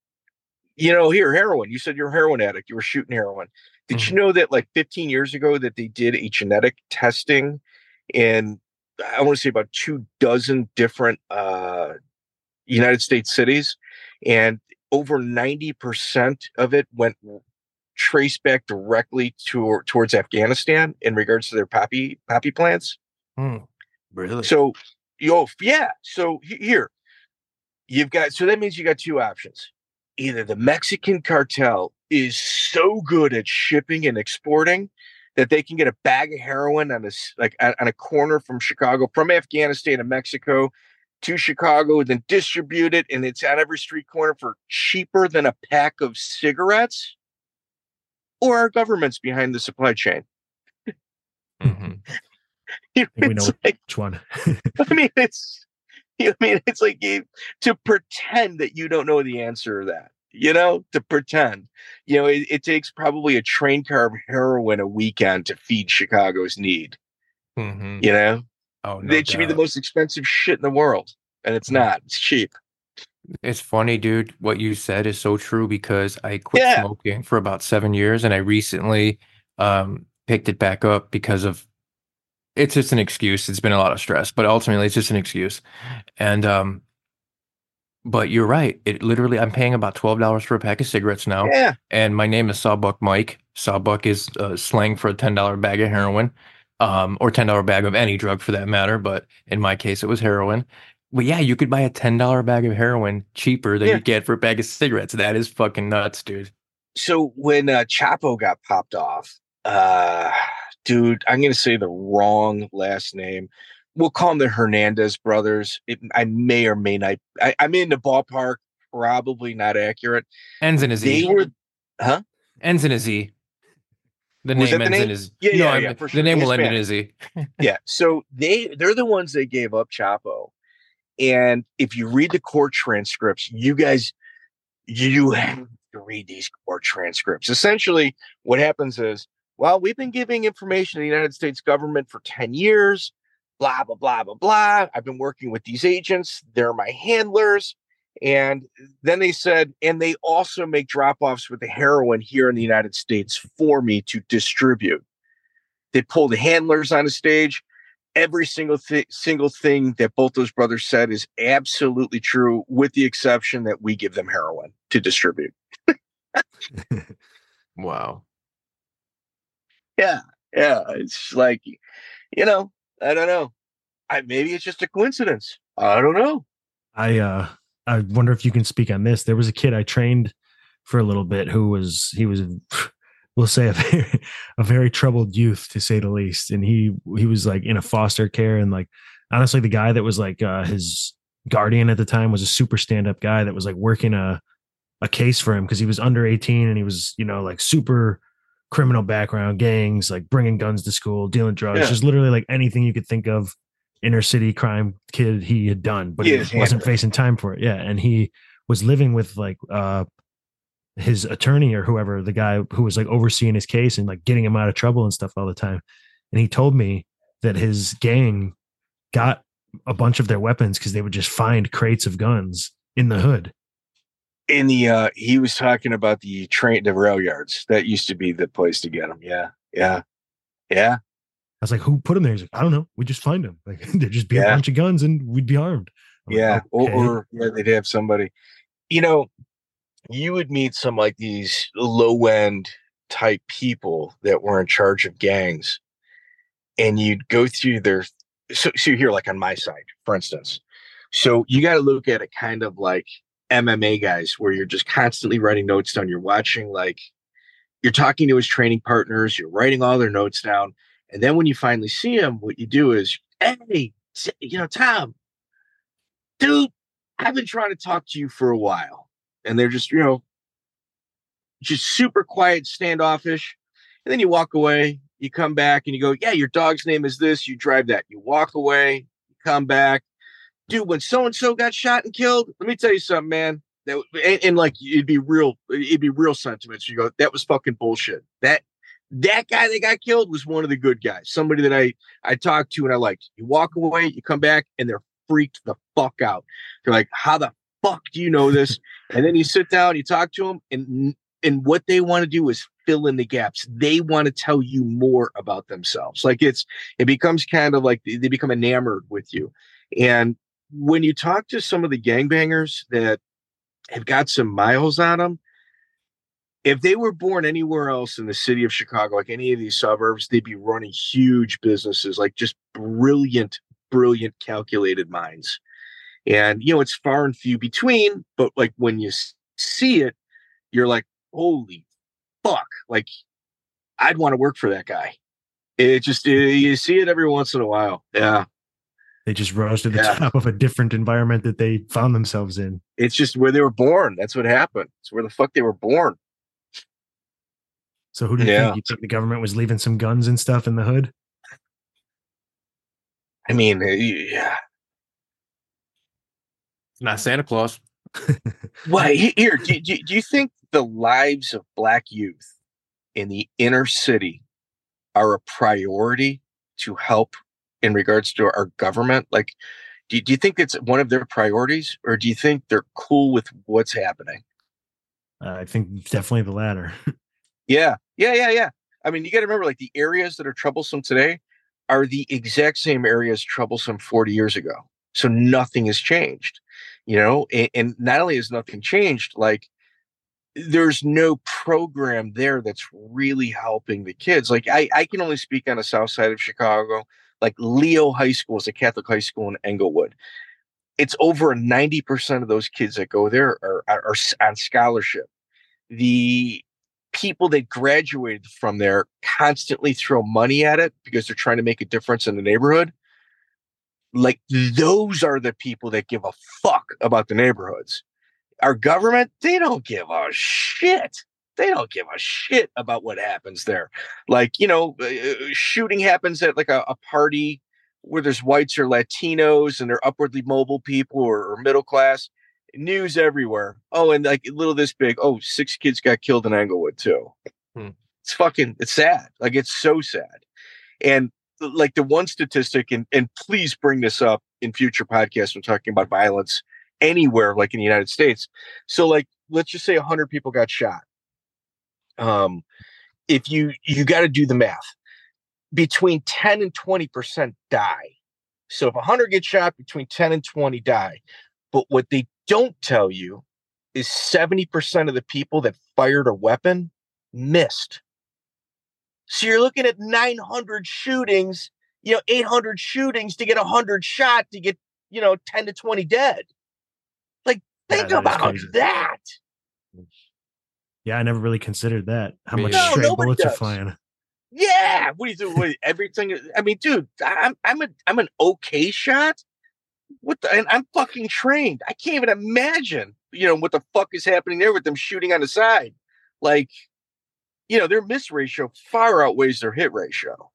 you know, here, heroin. You said you're a heroin addict. You were shooting heroin. Did mm-hmm. you know that like fifteen years ago that they did a genetic testing in, I want to say about two dozen different uh, United States cities, and over ninety percent of it went traced back directly to, towards Afghanistan in regards to their poppy poppy plants. Mm, really? So, yo, yeah. So here, you've got, so that means you got two options. Either the Mexican cartel is so good at shipping and exporting that they can get a bag of heroin on this, like on a corner from Chicago, from Afghanistan to Mexico to Chicago, and then distribute it, and it's on every street corner for cheaper than a pack of cigarettes. Or our government's behind the supply chain. Mm-hmm. I think we know like, which one. I mean, it's. I mean, it's like you, to pretend that you don't know the answer to that, you know, to pretend, you know, it, it takes probably a train car of heroin a weekend to feed Chicago's need, mm-hmm. you know, oh, no it should doubt. be the most expensive shit in the world. And it's not, it's cheap. It's funny, dude. What you said is so true because I quit Yeah. smoking for about seven years and I recently um, picked it back up because of, it's just an excuse. It's been a lot of stress, but ultimately it's just an excuse. And, um, but you're right. It literally, I'm paying about twelve dollars for a pack of cigarettes now. Yeah. And my name is Sawbuck Mike. Sawbuck is uh, slang for a ten dollar bag of heroin, um, or ten dollar bag of any drug for that matter. But in my case, it was heroin. Well, yeah, you could buy a ten dollar bag of heroin cheaper than Yeah. you get for a bag of cigarettes. That is fucking nuts, dude. so when uh, Chapo got popped off, uh, dude, I'm gonna say the wrong last name. We'll call them the Hernandez brothers. It, I may or may not. I, I'm in the ballpark. Probably not accurate. Ends in a Z. They were, huh? Ends in a Z. The Was name that the ends name? in a Z. Yeah, no, yeah, I'm- yeah, for the sure. name will end in Hispanic. a Z. Yeah. So they they're the ones that gave up Chapo. And if you read the court transcripts, you guys, you have to read these court transcripts. Essentially, what happens is, well, we've been giving information to the United States government for ten years, blah, blah, blah, blah, blah. I've been working with these agents. They're my handlers. And then they said, and they also make drop-offs with the heroin here in the United States for me to distribute. They pull the handlers on the stage. Every single thing, single thing that both those brothers said is absolutely true, with the exception that we give them heroin to distribute. Wow. Yeah, yeah. It's like, you know, I don't know. I maybe it's just a coincidence. I don't know. I uh I wonder if you can speak on this. There was a kid I trained for a little bit who was he was we'll say a very a very troubled youth, to say the least. And he he was like in a foster care, and like honestly the guy that was like uh his guardian at the time was a super stand-up guy that was like working a a case for him because he was under eighteen and he was, you know, like super criminal background, gangs, like bringing guns to school, dealing drugs, Yeah. just literally like anything you could think of, inner city crime kid he had done, but He he is wasn't handled. facing time for it. Yeah. And he was living with like uh his attorney or whoever, the guy who was like overseeing his case and like getting him out of trouble and stuff all the time. And he told me that his gang got a bunch of their weapons because they would just find crates of guns in the hood. In the uh he was talking about the train, the rail yards. That used to be the place to get them. Yeah, yeah, yeah. I was like, who put them there? He's like, I don't know. We just find them. Like there'd just be Yeah. a bunch of guns and we'd be armed. I'm like, Yeah, or, okay. or yeah, they'd have somebody. You know, you would meet some like these low end type people that were in charge of gangs, and you'd go through their. So, so here, like on my side, for instance, so you got to look at it kind of like M M A guys, where you're just constantly writing notes down. You're watching, like, you're talking to his training partners, you're writing all their notes down, and then when you finally see him, what you do is, hey, you know, Tom, dude, I've been trying to talk to you for a while. And they're just, you know, just super quiet, standoffish. And then you walk away, you come back and you go, yeah, your dog's name is this. You drive that. You walk away, you come back. Dude, when so-and-so got shot and killed, let me tell you something, man. That, and, and like, it'd be real, it'd be real sentiments. You go, that was fucking bullshit. That, that guy that got killed was one of the good guys. Somebody that I, I talked to and I liked. You walk away, you come back and they're freaked the fuck out. They're like, how the fuck do you know this? And then you sit down, you talk to them, and and what they want to do is fill in the gaps. They want to tell you more about themselves. Like it's it becomes kind of like they become enamored with you. And when you talk to some of the gangbangers that have got some miles on them, if they were born anywhere else in the city of Chicago, like any of these suburbs, they'd be running huge businesses, like just brilliant, brilliant, calculated minds. And, you know, it's far and few between, but like when you s- see it, you're like, holy fuck. Like, I'd want to work for that guy. It just, it, you see it every once in a while. Yeah. They just rose to the Yeah. top of a different environment that they found themselves in. It's just where they were born. That's what happened. It's where the fuck they were born. So who do you Yeah. think? You think the government was leaving some guns and stuff in the hood? I mean, uh, yeah. Not Santa Claus. Well, he- here, do, do, do you think the lives of Black youth in the inner city are a priority to help in regards to our government? Like, do, do you think it's one of their priorities, or do you think they're cool with what's happening? Uh, I think definitely the latter. Yeah, yeah, yeah, yeah. I mean, you got to remember, like, the areas that are troublesome today are the exact same areas troublesome forty years ago. So nothing has changed, you know, and, and not only has nothing changed, like, there's no program there that's really helping the kids. Like, I, I can only speak on the south side of Chicago. Like, Leo High School is a Catholic high school in Englewood. It's over ninety percent of those kids that go there are, are, are on scholarship. The people that graduated from there constantly throw money at it because they're trying to make a difference in the neighborhood. Like, those are the people that give a fuck about the neighborhoods. Our government, they don't give a shit. They don't give a shit about what happens there. Like, you know, uh, shooting happens at like a, a party where there's whites or Latinos and they're upwardly mobile people or, or middle class. News everywhere. Oh, and like little this big. Oh, six kids got killed in Englewood too. Hmm. It's fucking, it's sad. Like, it's so sad. And like the one statistic, and, and please bring this up in future podcasts when talking about violence anywhere, like in the United States. So like, let's just say a hundred people got shot. Um, if you, you got to do the math, between ten and twenty percent die. So if a hundred get shot, between ten and twenty die. But what they don't tell you is seventy percent of the people that fired a weapon missed. So you're looking at nine hundred shootings, you know, eight hundred shootings to get one hundred shot to get, you know, ten to twenty dead. Like, think yeah, that about that. Yeah, I never really considered that. How much No, stray bullets does. are flying. Yeah. What do you do with everything? I mean, dude, I'm I'm a I'm an okay shot. What the, and I'm fucking trained. I can't even imagine, you know, what the fuck is happening there with them shooting on the side. Like, you know, their miss ratio far outweighs their hit ratio.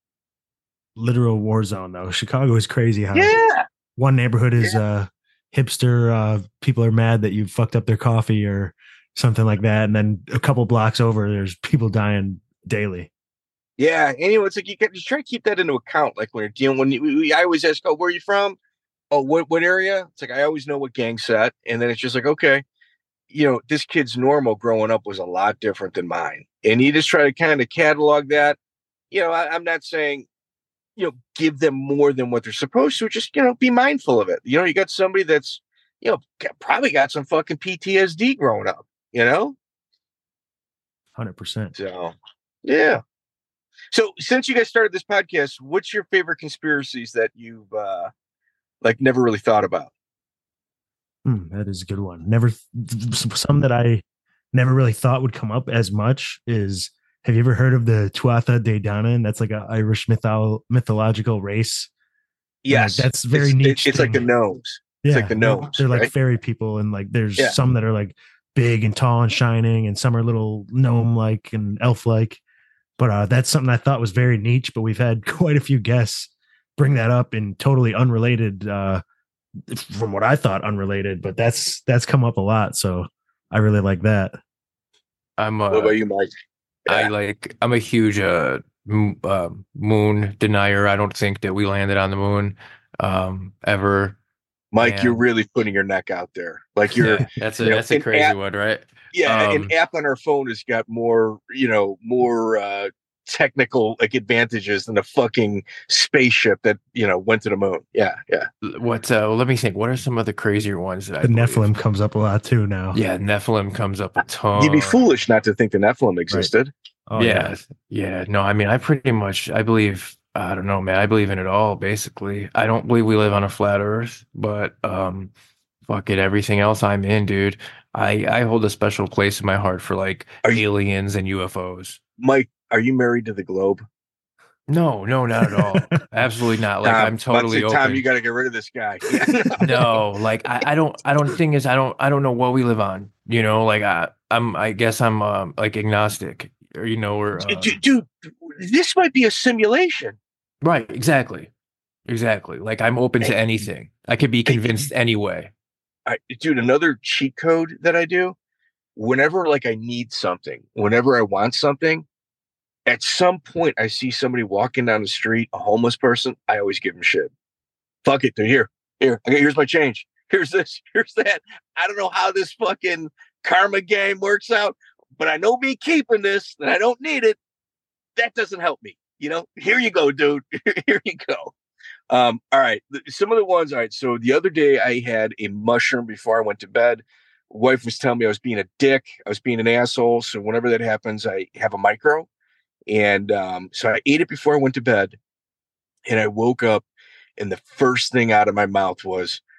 Literal war zone, though. Chicago is crazy. How yeah. One neighborhood is yeah. uh, hipster. Uh, people are mad that you fucked up their coffee or something like that. And then a couple blocks over, there's people dying daily. Yeah. Anyway, it's like you, got, you try to keep that into account. Like when you're dealing, when you, we, I always ask, oh, where are you from? Oh, what, what area? It's like, I always know what gang set. And then it's just like, okay, you know, this kid's normal growing up was a lot different than mine. And you just try to kind of catalog that. You know, I, I'm not saying, you know, give them more than what they're supposed to. Just, you know, be mindful of it. You know, you got somebody that's, you know, probably got some fucking P T S D growing up, you know? one hundred percent. So, yeah. So since you guys started this podcast, what's your favorite conspiracies that you've, uh, like, never really thought about? Hmm, that is a good one. Never, some that I never really thought would come up as much is, have you ever heard of the Tuatha De Danann? That's like an Irish mytho- mythological race. Yes. Like, that's very it's, niche. It's like the gnomes. Yeah, it's like the gnomes. They're like right? fairy people. And like, there's yeah. some that are like big and tall and shining, and some are little gnome-like and elf-like. But uh, that's something I thought was very niche, but we've had quite a few guests bring that up in totally unrelated, uh, from what I thought unrelated, but that's, that's come up a lot. So I really like that. I'm uh, what about you, Mike? Yeah. I like, I'm a huge, uh, m- uh, moon denier. I don't think that we landed on the moon, um, ever. Mike, and, you're really putting your neck out there. Like you're, yeah, that's a, you know, that's a crazy app, one, right? Yeah. Um, an app on our phone has got more, you know, more, uh, technical like advantages than a fucking spaceship that, you know, went to the moon. Yeah. Yeah. What, uh, well, let me think. What are some of the crazier ones that the I Nephilim believe? comes up a lot too now. Yeah. Nephilim comes up a ton. You'd be foolish not to think the Nephilim existed. Right. Oh, yeah, yeah. No, I mean, I pretty much, I believe, I don't know, man. I believe in it all, basically. I don't believe we live on a flat earth, but um, fuck it, everything else I'm in, dude. I, I hold a special place in my heart for like Are you- aliens and U F Os. Mike, are you married to the globe? No, no, not at all. Absolutely not. Like Tom, I'm totally say, open. Tom, you got to get rid of this guy. No, like I, I don't, I don't. The thing is, I don't, I don't know what we live on. You know, like I, I'm, I guess I'm um, like agnostic, or you know, or um, dude, dude, this might be a simulation. Right, exactly, exactly. Like I'm open to anything. I could be convinced anyway. I, dude, another cheat code that I do. Whenever like I need something, whenever I want something. At some point, I see somebody walking down the street, a homeless person. I always give them shit. Fuck it, they're here. Here, okay, here's my change. Here's this. Here's that. I don't know how this fucking karma game works out, but I know me keeping this, that I don't need it. That doesn't help me. You know, here you go, dude. Here you go. Um, all right. Some of the ones. All right. So the other day, I had a mushroom before I went to bed. Wife was telling me I was being a dick. I was being an asshole. So whenever that happens, I have a micro. And um, so I ate it before I went to bed, and I woke up, and the first thing out of my mouth was,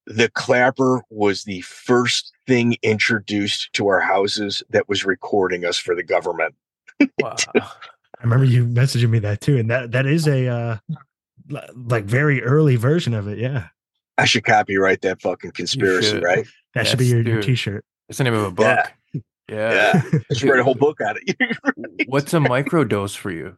the clapper was the first thing introduced to our houses that was recording us for the government. Wow. I remember you messaging me that too, and that that is a uh, like very early version of it. Yeah, I should copyright that fucking conspiracy, should. right? that should be your, your Dude, t-shirt. That's the name of a book. Yeah. Yeah. Yeah. I should write a whole book on it. What's a microdose for you?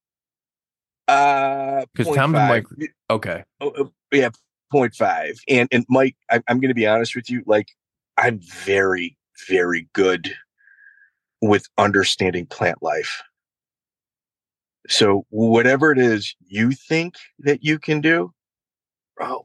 Uh, Because point Tom's five. micro. Okay. Oh, oh, yeah, point five. And and Mike, I, I'm going to be honest with you. Like, I'm very, very good with understanding plant life. So whatever it is you think that you can do, bro,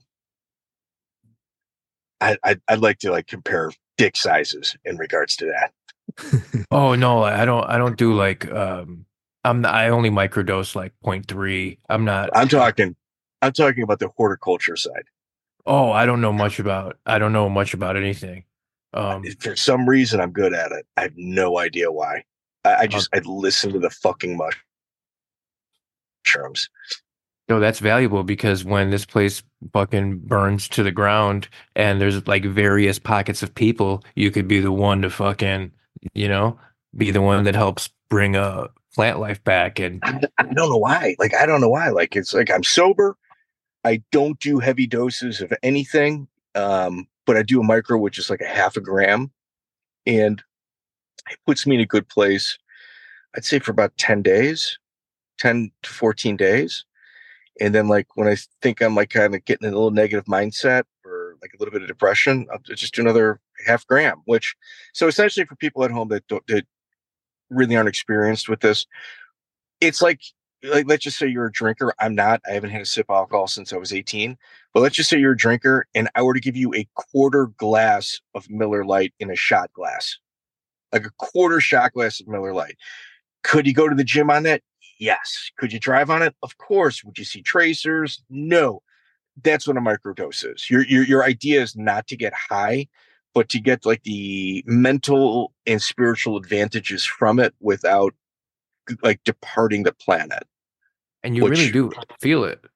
I, I I'd like to like compare dick sizes in regards to that. Oh no, I don't. I don't do like. Um, I'm. Not, I only microdose like point three. I'm not. I'm talking. I'm talking about the horticulture side. Oh, I don't know much about. I don't know much about anything. Um, For some reason, I'm good at it. I have no idea why. I, I just I listen to the fucking mushrooms. no, that's valuable because when this place fucking burns to the ground and there's like various pockets of people, you could be the one to fucking, you know, be the one that helps bring a plant life back. And I, I don't know why. Like I don't know why. Like it's like I'm sober. I don't do heavy doses of anything, um, but I do a micro, which is like a half a gram, and it puts me in a good place. I'd say for about ten days, ten to fourteen days. And then like when I think I'm like kind of getting in a little negative mindset or like a little bit of depression, I'll just do another half gram, which so essentially for people at home that don't, that really aren't experienced with this, it's like, like, let's just say you're a drinker. I'm not, I haven't had a sip of alcohol since I was eighteen, but let's just say you're a drinker and I were to give you a quarter glass of Miller Lite in a shot glass, like a quarter shot glass of Miller Lite. Could you go to the gym on that? Yes. Could you drive on it? Of course. Would you see tracers? No. That's what a microdose is. Your your your idea is not to get high, but to get like the mental and spiritual advantages from it without like departing the planet. and you Which- really do feel it.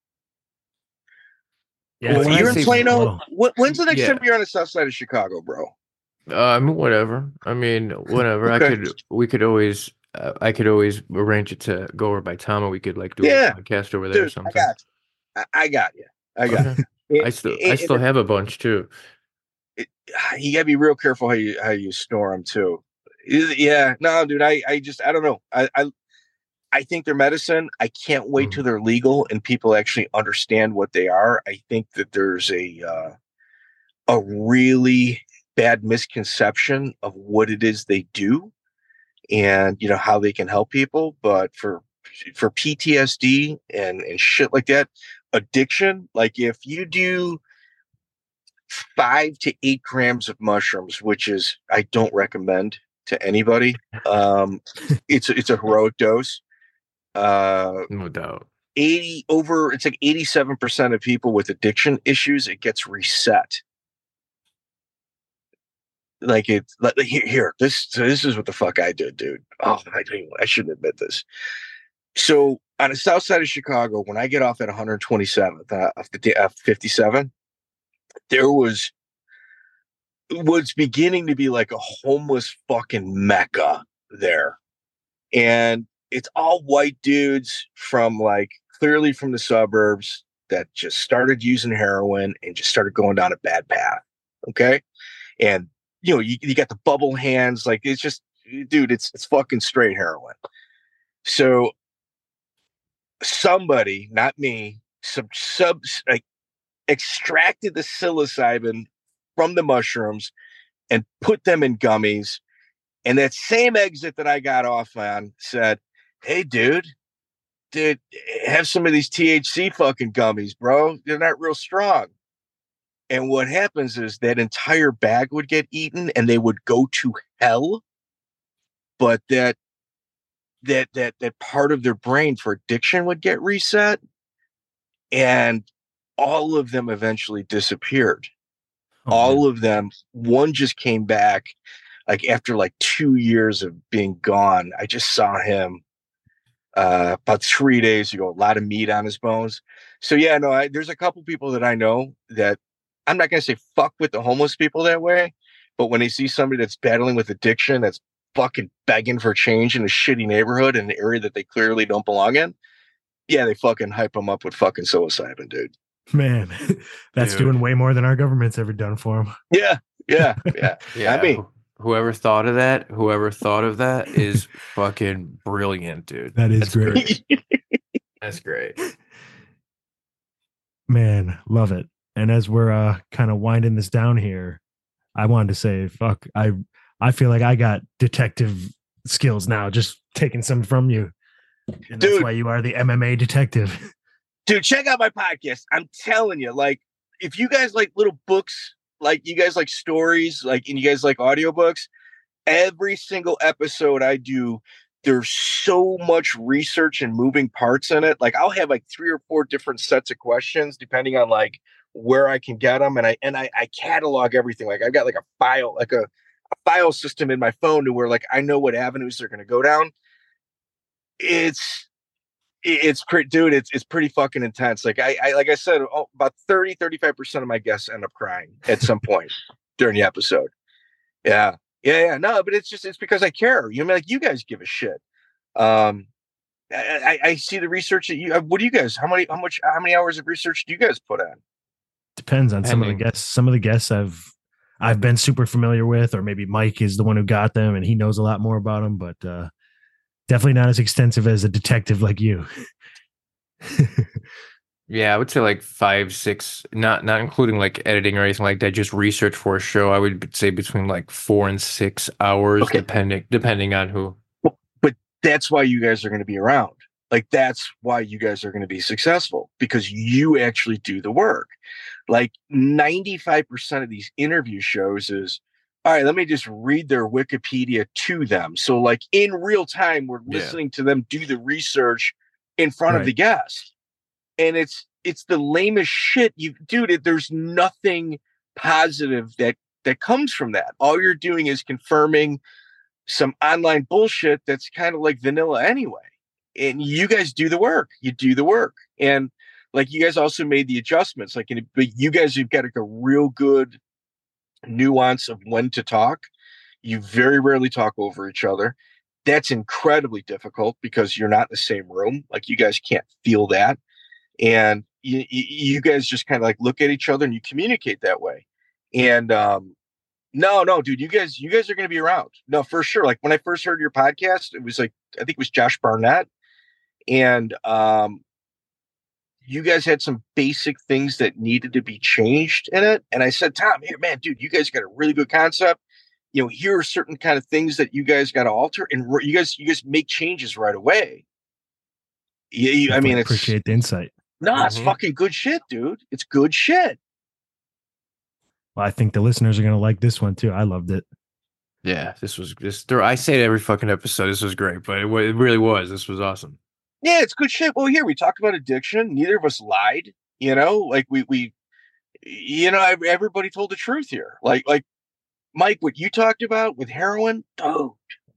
Yeah, Well, it's when you're nice. in say- Plano, what, when's the next Yeah. time you're on the south side of Chicago, bro? Um, whatever. I mean, whatever. I Okay. could. We could always. Uh, I could always arrange it to go over by Tom, and we could like do Yeah. a podcast over there or Dude, I something. got you. I, I got you. I got Okay. you. I still. And- I still and have a bunch too. it, you gotta be real careful how you how you store them too. Yeah, no, dude. I I just I don't know. I I, I think they're medicine. I can't wait Mhm. till they're legal and people actually understand what they are. I think that there's a uh, a really bad misconception of what it is they do, and you know how they can help people. But for for P T S D and and shit like that, addiction. Like if you do five to eight grams of mushrooms, which is I don't recommend to anybody. Um, it's it's a heroic dose. Uh, No doubt. eighty over. It's like eighty-seven percent of people with addiction issues. It gets reset. Like it's like here, here. This so this is what the fuck I did, dude. Oh, I don't even, I shouldn't admit this. So on the south side of Chicago, when I get off at one hundred twenty-seventh, uh, off the uh, fifty-seven, there was was beginning to be like a homeless fucking mecca there. And it's all white dudes from like clearly from the suburbs that just started using heroin and just started going down a bad path. Okay. And you know, you, you got the bubble hands, like it's just dude, it's it's fucking straight heroin. So somebody, not me, some sub like extracted the psilocybin from the mushrooms and put them in gummies. And that same exit that I got off on said, hey, dude, dude, have some of these T H C fucking gummies, bro. They're not real strong. And what happens is that entire bag would get eaten and they would go to hell. But that that that that part of their brain for addiction would get reset. And all of them eventually disappeared. Oh, all man. of them. One just came back like after like two years of being gone. I just saw him uh, about three days ago, a lot of meat on his bones. So yeah, no, I, there's a couple people that I know that I'm not going to say fuck with the homeless people that way, but when they see somebody that's battling with addiction, that's fucking begging for change in a shitty neighborhood in an area that they clearly don't belong in, yeah, they fucking hype them up with fucking psilocybin, dude. Man, that's Dude. doing way more than our government's ever done for them. Yeah, yeah, yeah. Yeah, I mean, wh- whoever thought of that, whoever thought of that is fucking brilliant, dude. That is That's great. That's great. Man, love it. And as we're uh, kind of winding this down here, I wanted to say, fuck, I I feel like I got detective skills now, just taking some from you. And that's Dude. why you are the M M A detective. dude, check out my podcast. I'm telling you, like, if you guys like little books, like you guys like stories, like, and you guys like audiobooks, every single episode I do, there's so much research and moving parts in it. Like, I'll have like three or four different sets of questions depending on like where I can get them, and I and I, I catalog everything. Like, I've got like a file, like a, a file system in my phone to where like I know what avenues they're going to go down. It's it's pretty, dude. It's it's pretty fucking intense. Like I, I like I said, oh, about thirty, thirty-five percent of my guests end up crying at some point during the episode. Yeah. Yeah, yeah, no, but it's just it's because I care. You know, like you guys give a shit. Um, I, I, I see the research that you. What do you guys? How many? How much? How many hours of research do you guys put in? Depends on some of the Depending. guests. Some of the guests I've I've been super familiar with, or maybe Mike is the one who got them and he knows a lot more about them. But uh, definitely not as extensive as a detective like you. Yeah, I would say like five, six, not not including like editing or anything like that. Just research for a show. I would say between like four and six hours, Okay. depending depending on who. But that's why you guys are going to be around. Like, that's why you guys are going to be successful, because you actually do the work. Like ninety-five percent of these interview shows is, all right, let me just read their Wikipedia to them. So like in real time, we're Yeah. listening to them do the research in front of Right. the guest. And it's, it's the lamest shit you dude. It, there's nothing positive that, that comes from that. All you're doing is confirming some online bullshit that's kind of like vanilla anyway. And you guys do the work. You do the work. And like, you guys also made the adjustments. Like, in, but you guys have got like a real good nuance of when to talk. You very rarely talk over each other. That's incredibly difficult because you're not in the same room. Like, you guys can't feel that. And you, you guys just kind of like look at each other and you communicate that way. And, um, no, no, dude, you guys, you guys are going to be around. No, for sure. Like when I first heard your podcast, it was like, I think it was Josh Barnett. And, um, you guys had some basic things that needed to be changed in it. And I said, Tom, here, man, dude, you guys got a really good concept. You know, here are certain kind of things that you guys got to alter, and you guys, you guys make changes right away. Yeah, you, I Definitely mean, it's appreciate the insight. no, it's Mhm. fucking good shit, dude. It's good shit. Well, I think the listeners are going to like this one too. I loved it. Yeah, this was this. There, I say it every fucking episode. This was great, but it, wa- it really was. This was awesome. Yeah, it's good shit. Well, here we talked about addiction. Neither of us lied. You know, like we we, you know, ev- everybody told the truth here. Like like Mike, what you talked about with heroin, dude.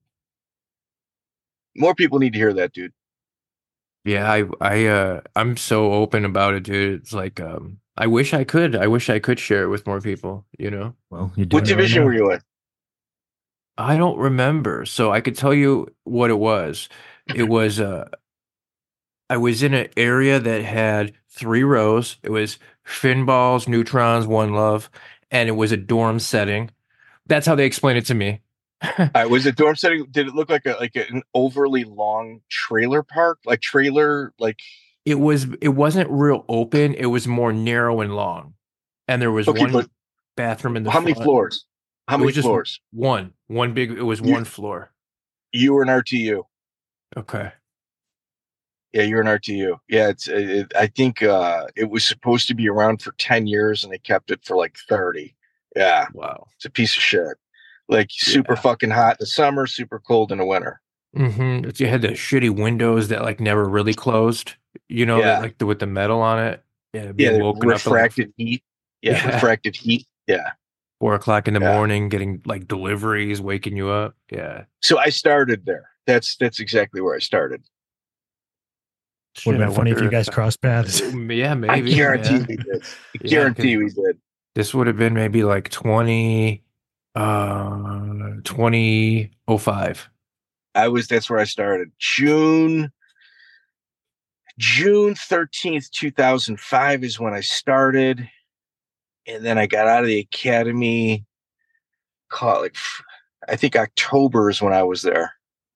More people need to hear that, dude. Yeah, I I uh I'm so open about it, dude. It's like um I wish I could. I wish I could share it with more people, you know. Well, you're doing What it right division now. were you in? I don't remember. So I could tell you what it was. It was uh I was in an area that had three rows. It was Finballs, Neutrons, One Love, and it was a dorm setting. That's how they explained it to me. All right, was it dorm setting? Did it look like a like an overly long trailer park, like trailer, like? It was it wasn't real open. It was more narrow and long. And there was Okay, one but bathroom in the how many front. floors? How It many was just floors? One. One big it was You- one floor. You were an R T U. Okay. Yeah, you're an R T U. Yeah, it's. It, I think uh, it was supposed to be around for ten years, and they kept it for like thirty. Yeah, Wow. it's a piece of shit. Like super Yeah. fucking hot in the summer, super cold in the winter. Mm-hmm. You had the shitty windows that like never really closed. You know, Yeah. that like the, with the metal on it. Yeah, Yeah, being the woken up at like refracted heat. Yeah, Yeah. refracted heat. Yeah. four o'clock in the Yeah. morning, getting like deliveries, waking you up. Yeah. So I started there. That's that's exactly where I started. Would Shit, have I been funny if wonder you guys if- crossed paths. Yeah, I maybe. guarantee yeah. we did. I Yeah, guarantee 'cause we did. This would have been maybe like twenty, uh, twenty oh five. I was, that's where I started. June, June thirteenth, two thousand five is when I started. And then I got out of the academy, call it, I think October is when I was there.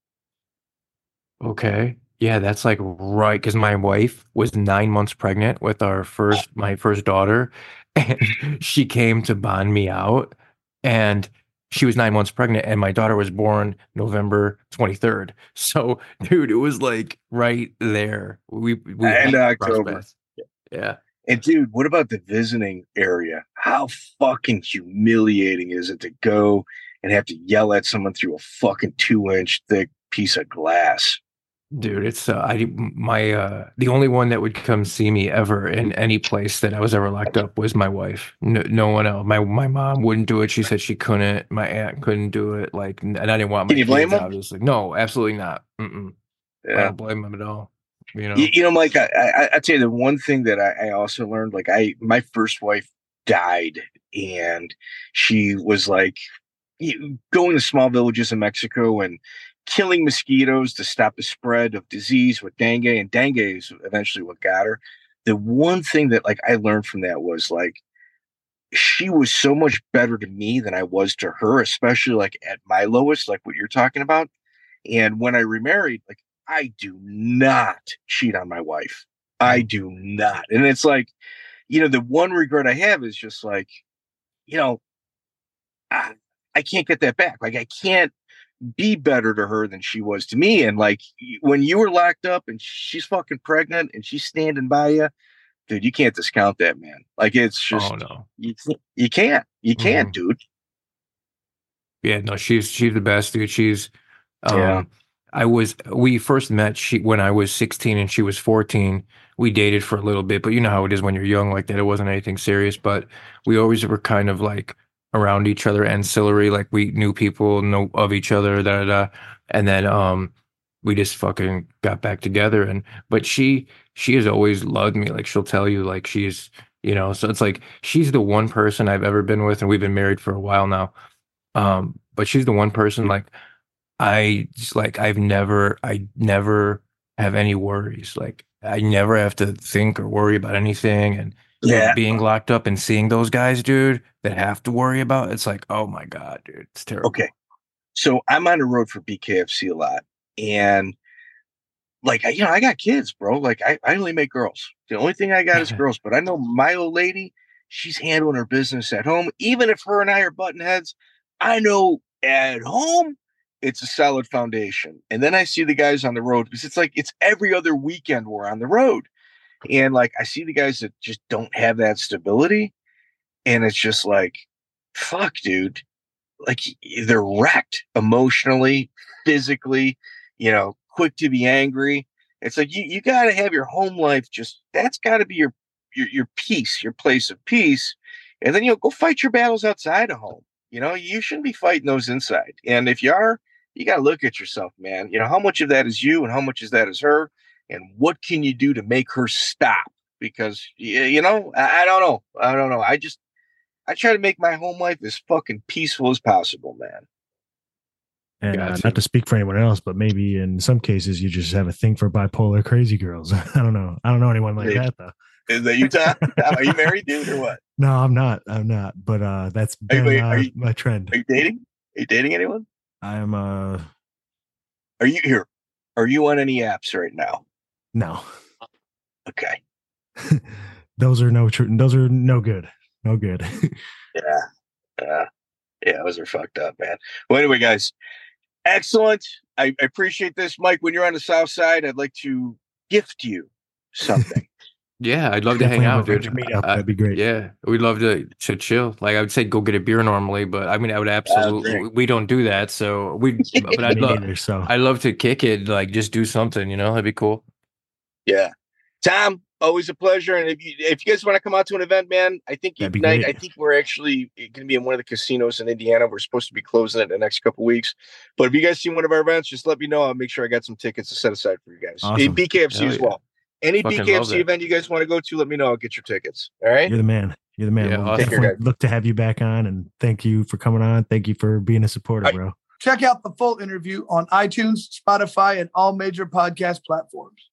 Okay. Yeah, that's like right, because my wife was nine months pregnant with our first, my first daughter, and she came to bond me out, and she was nine months pregnant, and my daughter was born November twenty-third. So, dude, it was like right there. We we And had October. cross paths. Yeah. And dude, what about the visiting area? How fucking humiliating is it to go and have to yell at someone through a fucking two inch thick piece of glass? Dude, it's uh, I my uh the only one that would come see me ever in any place that I was ever locked up was my wife. No, no one else. My my mom wouldn't do it. She said she couldn't. My aunt couldn't do it. Like, and I didn't want my Can you blame kids them? obviously. No, absolutely not. Mm-mm. I Yeah. don't blame them at all. You know. You, you know, Mike, I, I I tell you the one thing that I, I also learned, like I my first wife died, and she was like you- going to small villages in Mexico and killing mosquitoes to stop the spread of disease with dengue, and dengue is eventually what got her. The one thing that like I learned from that was like she was so much better to me than I was to her, especially like at my lowest, like what you're talking about. And when I remarried, like I do not cheat on my wife. I do not. And it's like, you know, the one regret I have is just like, you know, I, I can't get that back. Like I can't be better to her than she was to me. And like when you were locked up and she's fucking pregnant and she's standing by you, dude, you can't discount that, man. Like it's just, Oh no. you, you can't, you can't, Mhm. dude. Yeah, no, she's she's the best, dude. She's um Yeah. I was we first met she when I was sixteen and she was fourteen. We dated for a little bit, but you know how it is when you're young like that. It wasn't anything serious, but we always were kind of like around each other, ancillary, like we knew people know of each other, da da da. And then um we just fucking got back together, and but she she has always loved me. Like she'll tell you like she's you know, so it's like she's the one person I've ever been with, and we've been married for a while now. Um, but she's the one person like I just like I've never I never have any worries. Like I never have to think or worry about anything. And you know, Yeah. being locked up and seeing those guys, dude, that have to worry about, it's like, oh my God, dude, it's terrible. Okay. So I'm on the road for B K F C a lot. And like, I, you know, I got kids, bro. Like I, I only make girls. The only thing I got is girls, but I know my old lady, she's handling her business at home. Even if her and I are button heads, I know at home it's a solid foundation. And then I see the guys on the road because it's like it's every other weekend we're on the road. And like I see the guys that just don't have that stability. And it's just like, fuck, dude. Like they're wrecked emotionally, physically, you know, quick to be angry. It's like you, you gotta have your home life just that's gotta be your your your peace, your place of peace. And then you know, go fight your battles outside of home. You know, you shouldn't be fighting those inside. And if you are, you gotta look at yourself, man. You know, how much of that is you and how much is that is her? And what can you do to make her stop? Because you know, I, I don't know. I don't know. I just I try to make my home life as fucking peaceful as possible, man. And uh, Gotcha. not to speak for anyone else, but maybe in some cases you just have a thing for bipolar crazy girls. I don't know. I don't know anyone like Maybe. that though. Is that you, Tom? Are you married, dude, or what? No, I'm not. I'm not. But uh, that's Are you, been are uh, you, my trend. are you dating? Are you dating anyone? I'm uh, Are you here? Are you on any apps right now? no. Okay. Those are no true. Those are no good. No good. Yeah. Uh, yeah, those are fucked up, man. Well, anyway, guys, excellent. I, I appreciate this, Mike. When you're on the South Side, I'd like to gift you something. Yeah, I'd love to hang Definitely have out, a dude. virgin meetup. I- That'd be great. Yeah, we'd love to to chill. Like I would say, go get a beer normally, but I mean, I would absolutely. drink. We don't do that, so we. But I'd Me love. neither. So I love to kick it, like just do something. You know, that'd be cool. Yeah. Tom, always a pleasure. And if you if you guys want to come out to an event, man, I think That'd be Ignite, great. I think we're actually going to be in one of the casinos in Indiana. We're supposed to be closing it in the next couple weeks. But if you guys see one of our events, just let me know. I'll make sure I got some tickets to set aside for you guys. Awesome. B K F C Hell as yeah. well. Any Fucking love B K F C that. event you guys want to go to, let me know. I'll get your tickets. All right. you're the man. You're the man. Yeah, We'll awesome. definitely Take care, look to have you back on, and thank you for coming on. Thank you for being a supporter, I- bro. Check out the full interview on iTunes, Spotify, and all major podcast platforms.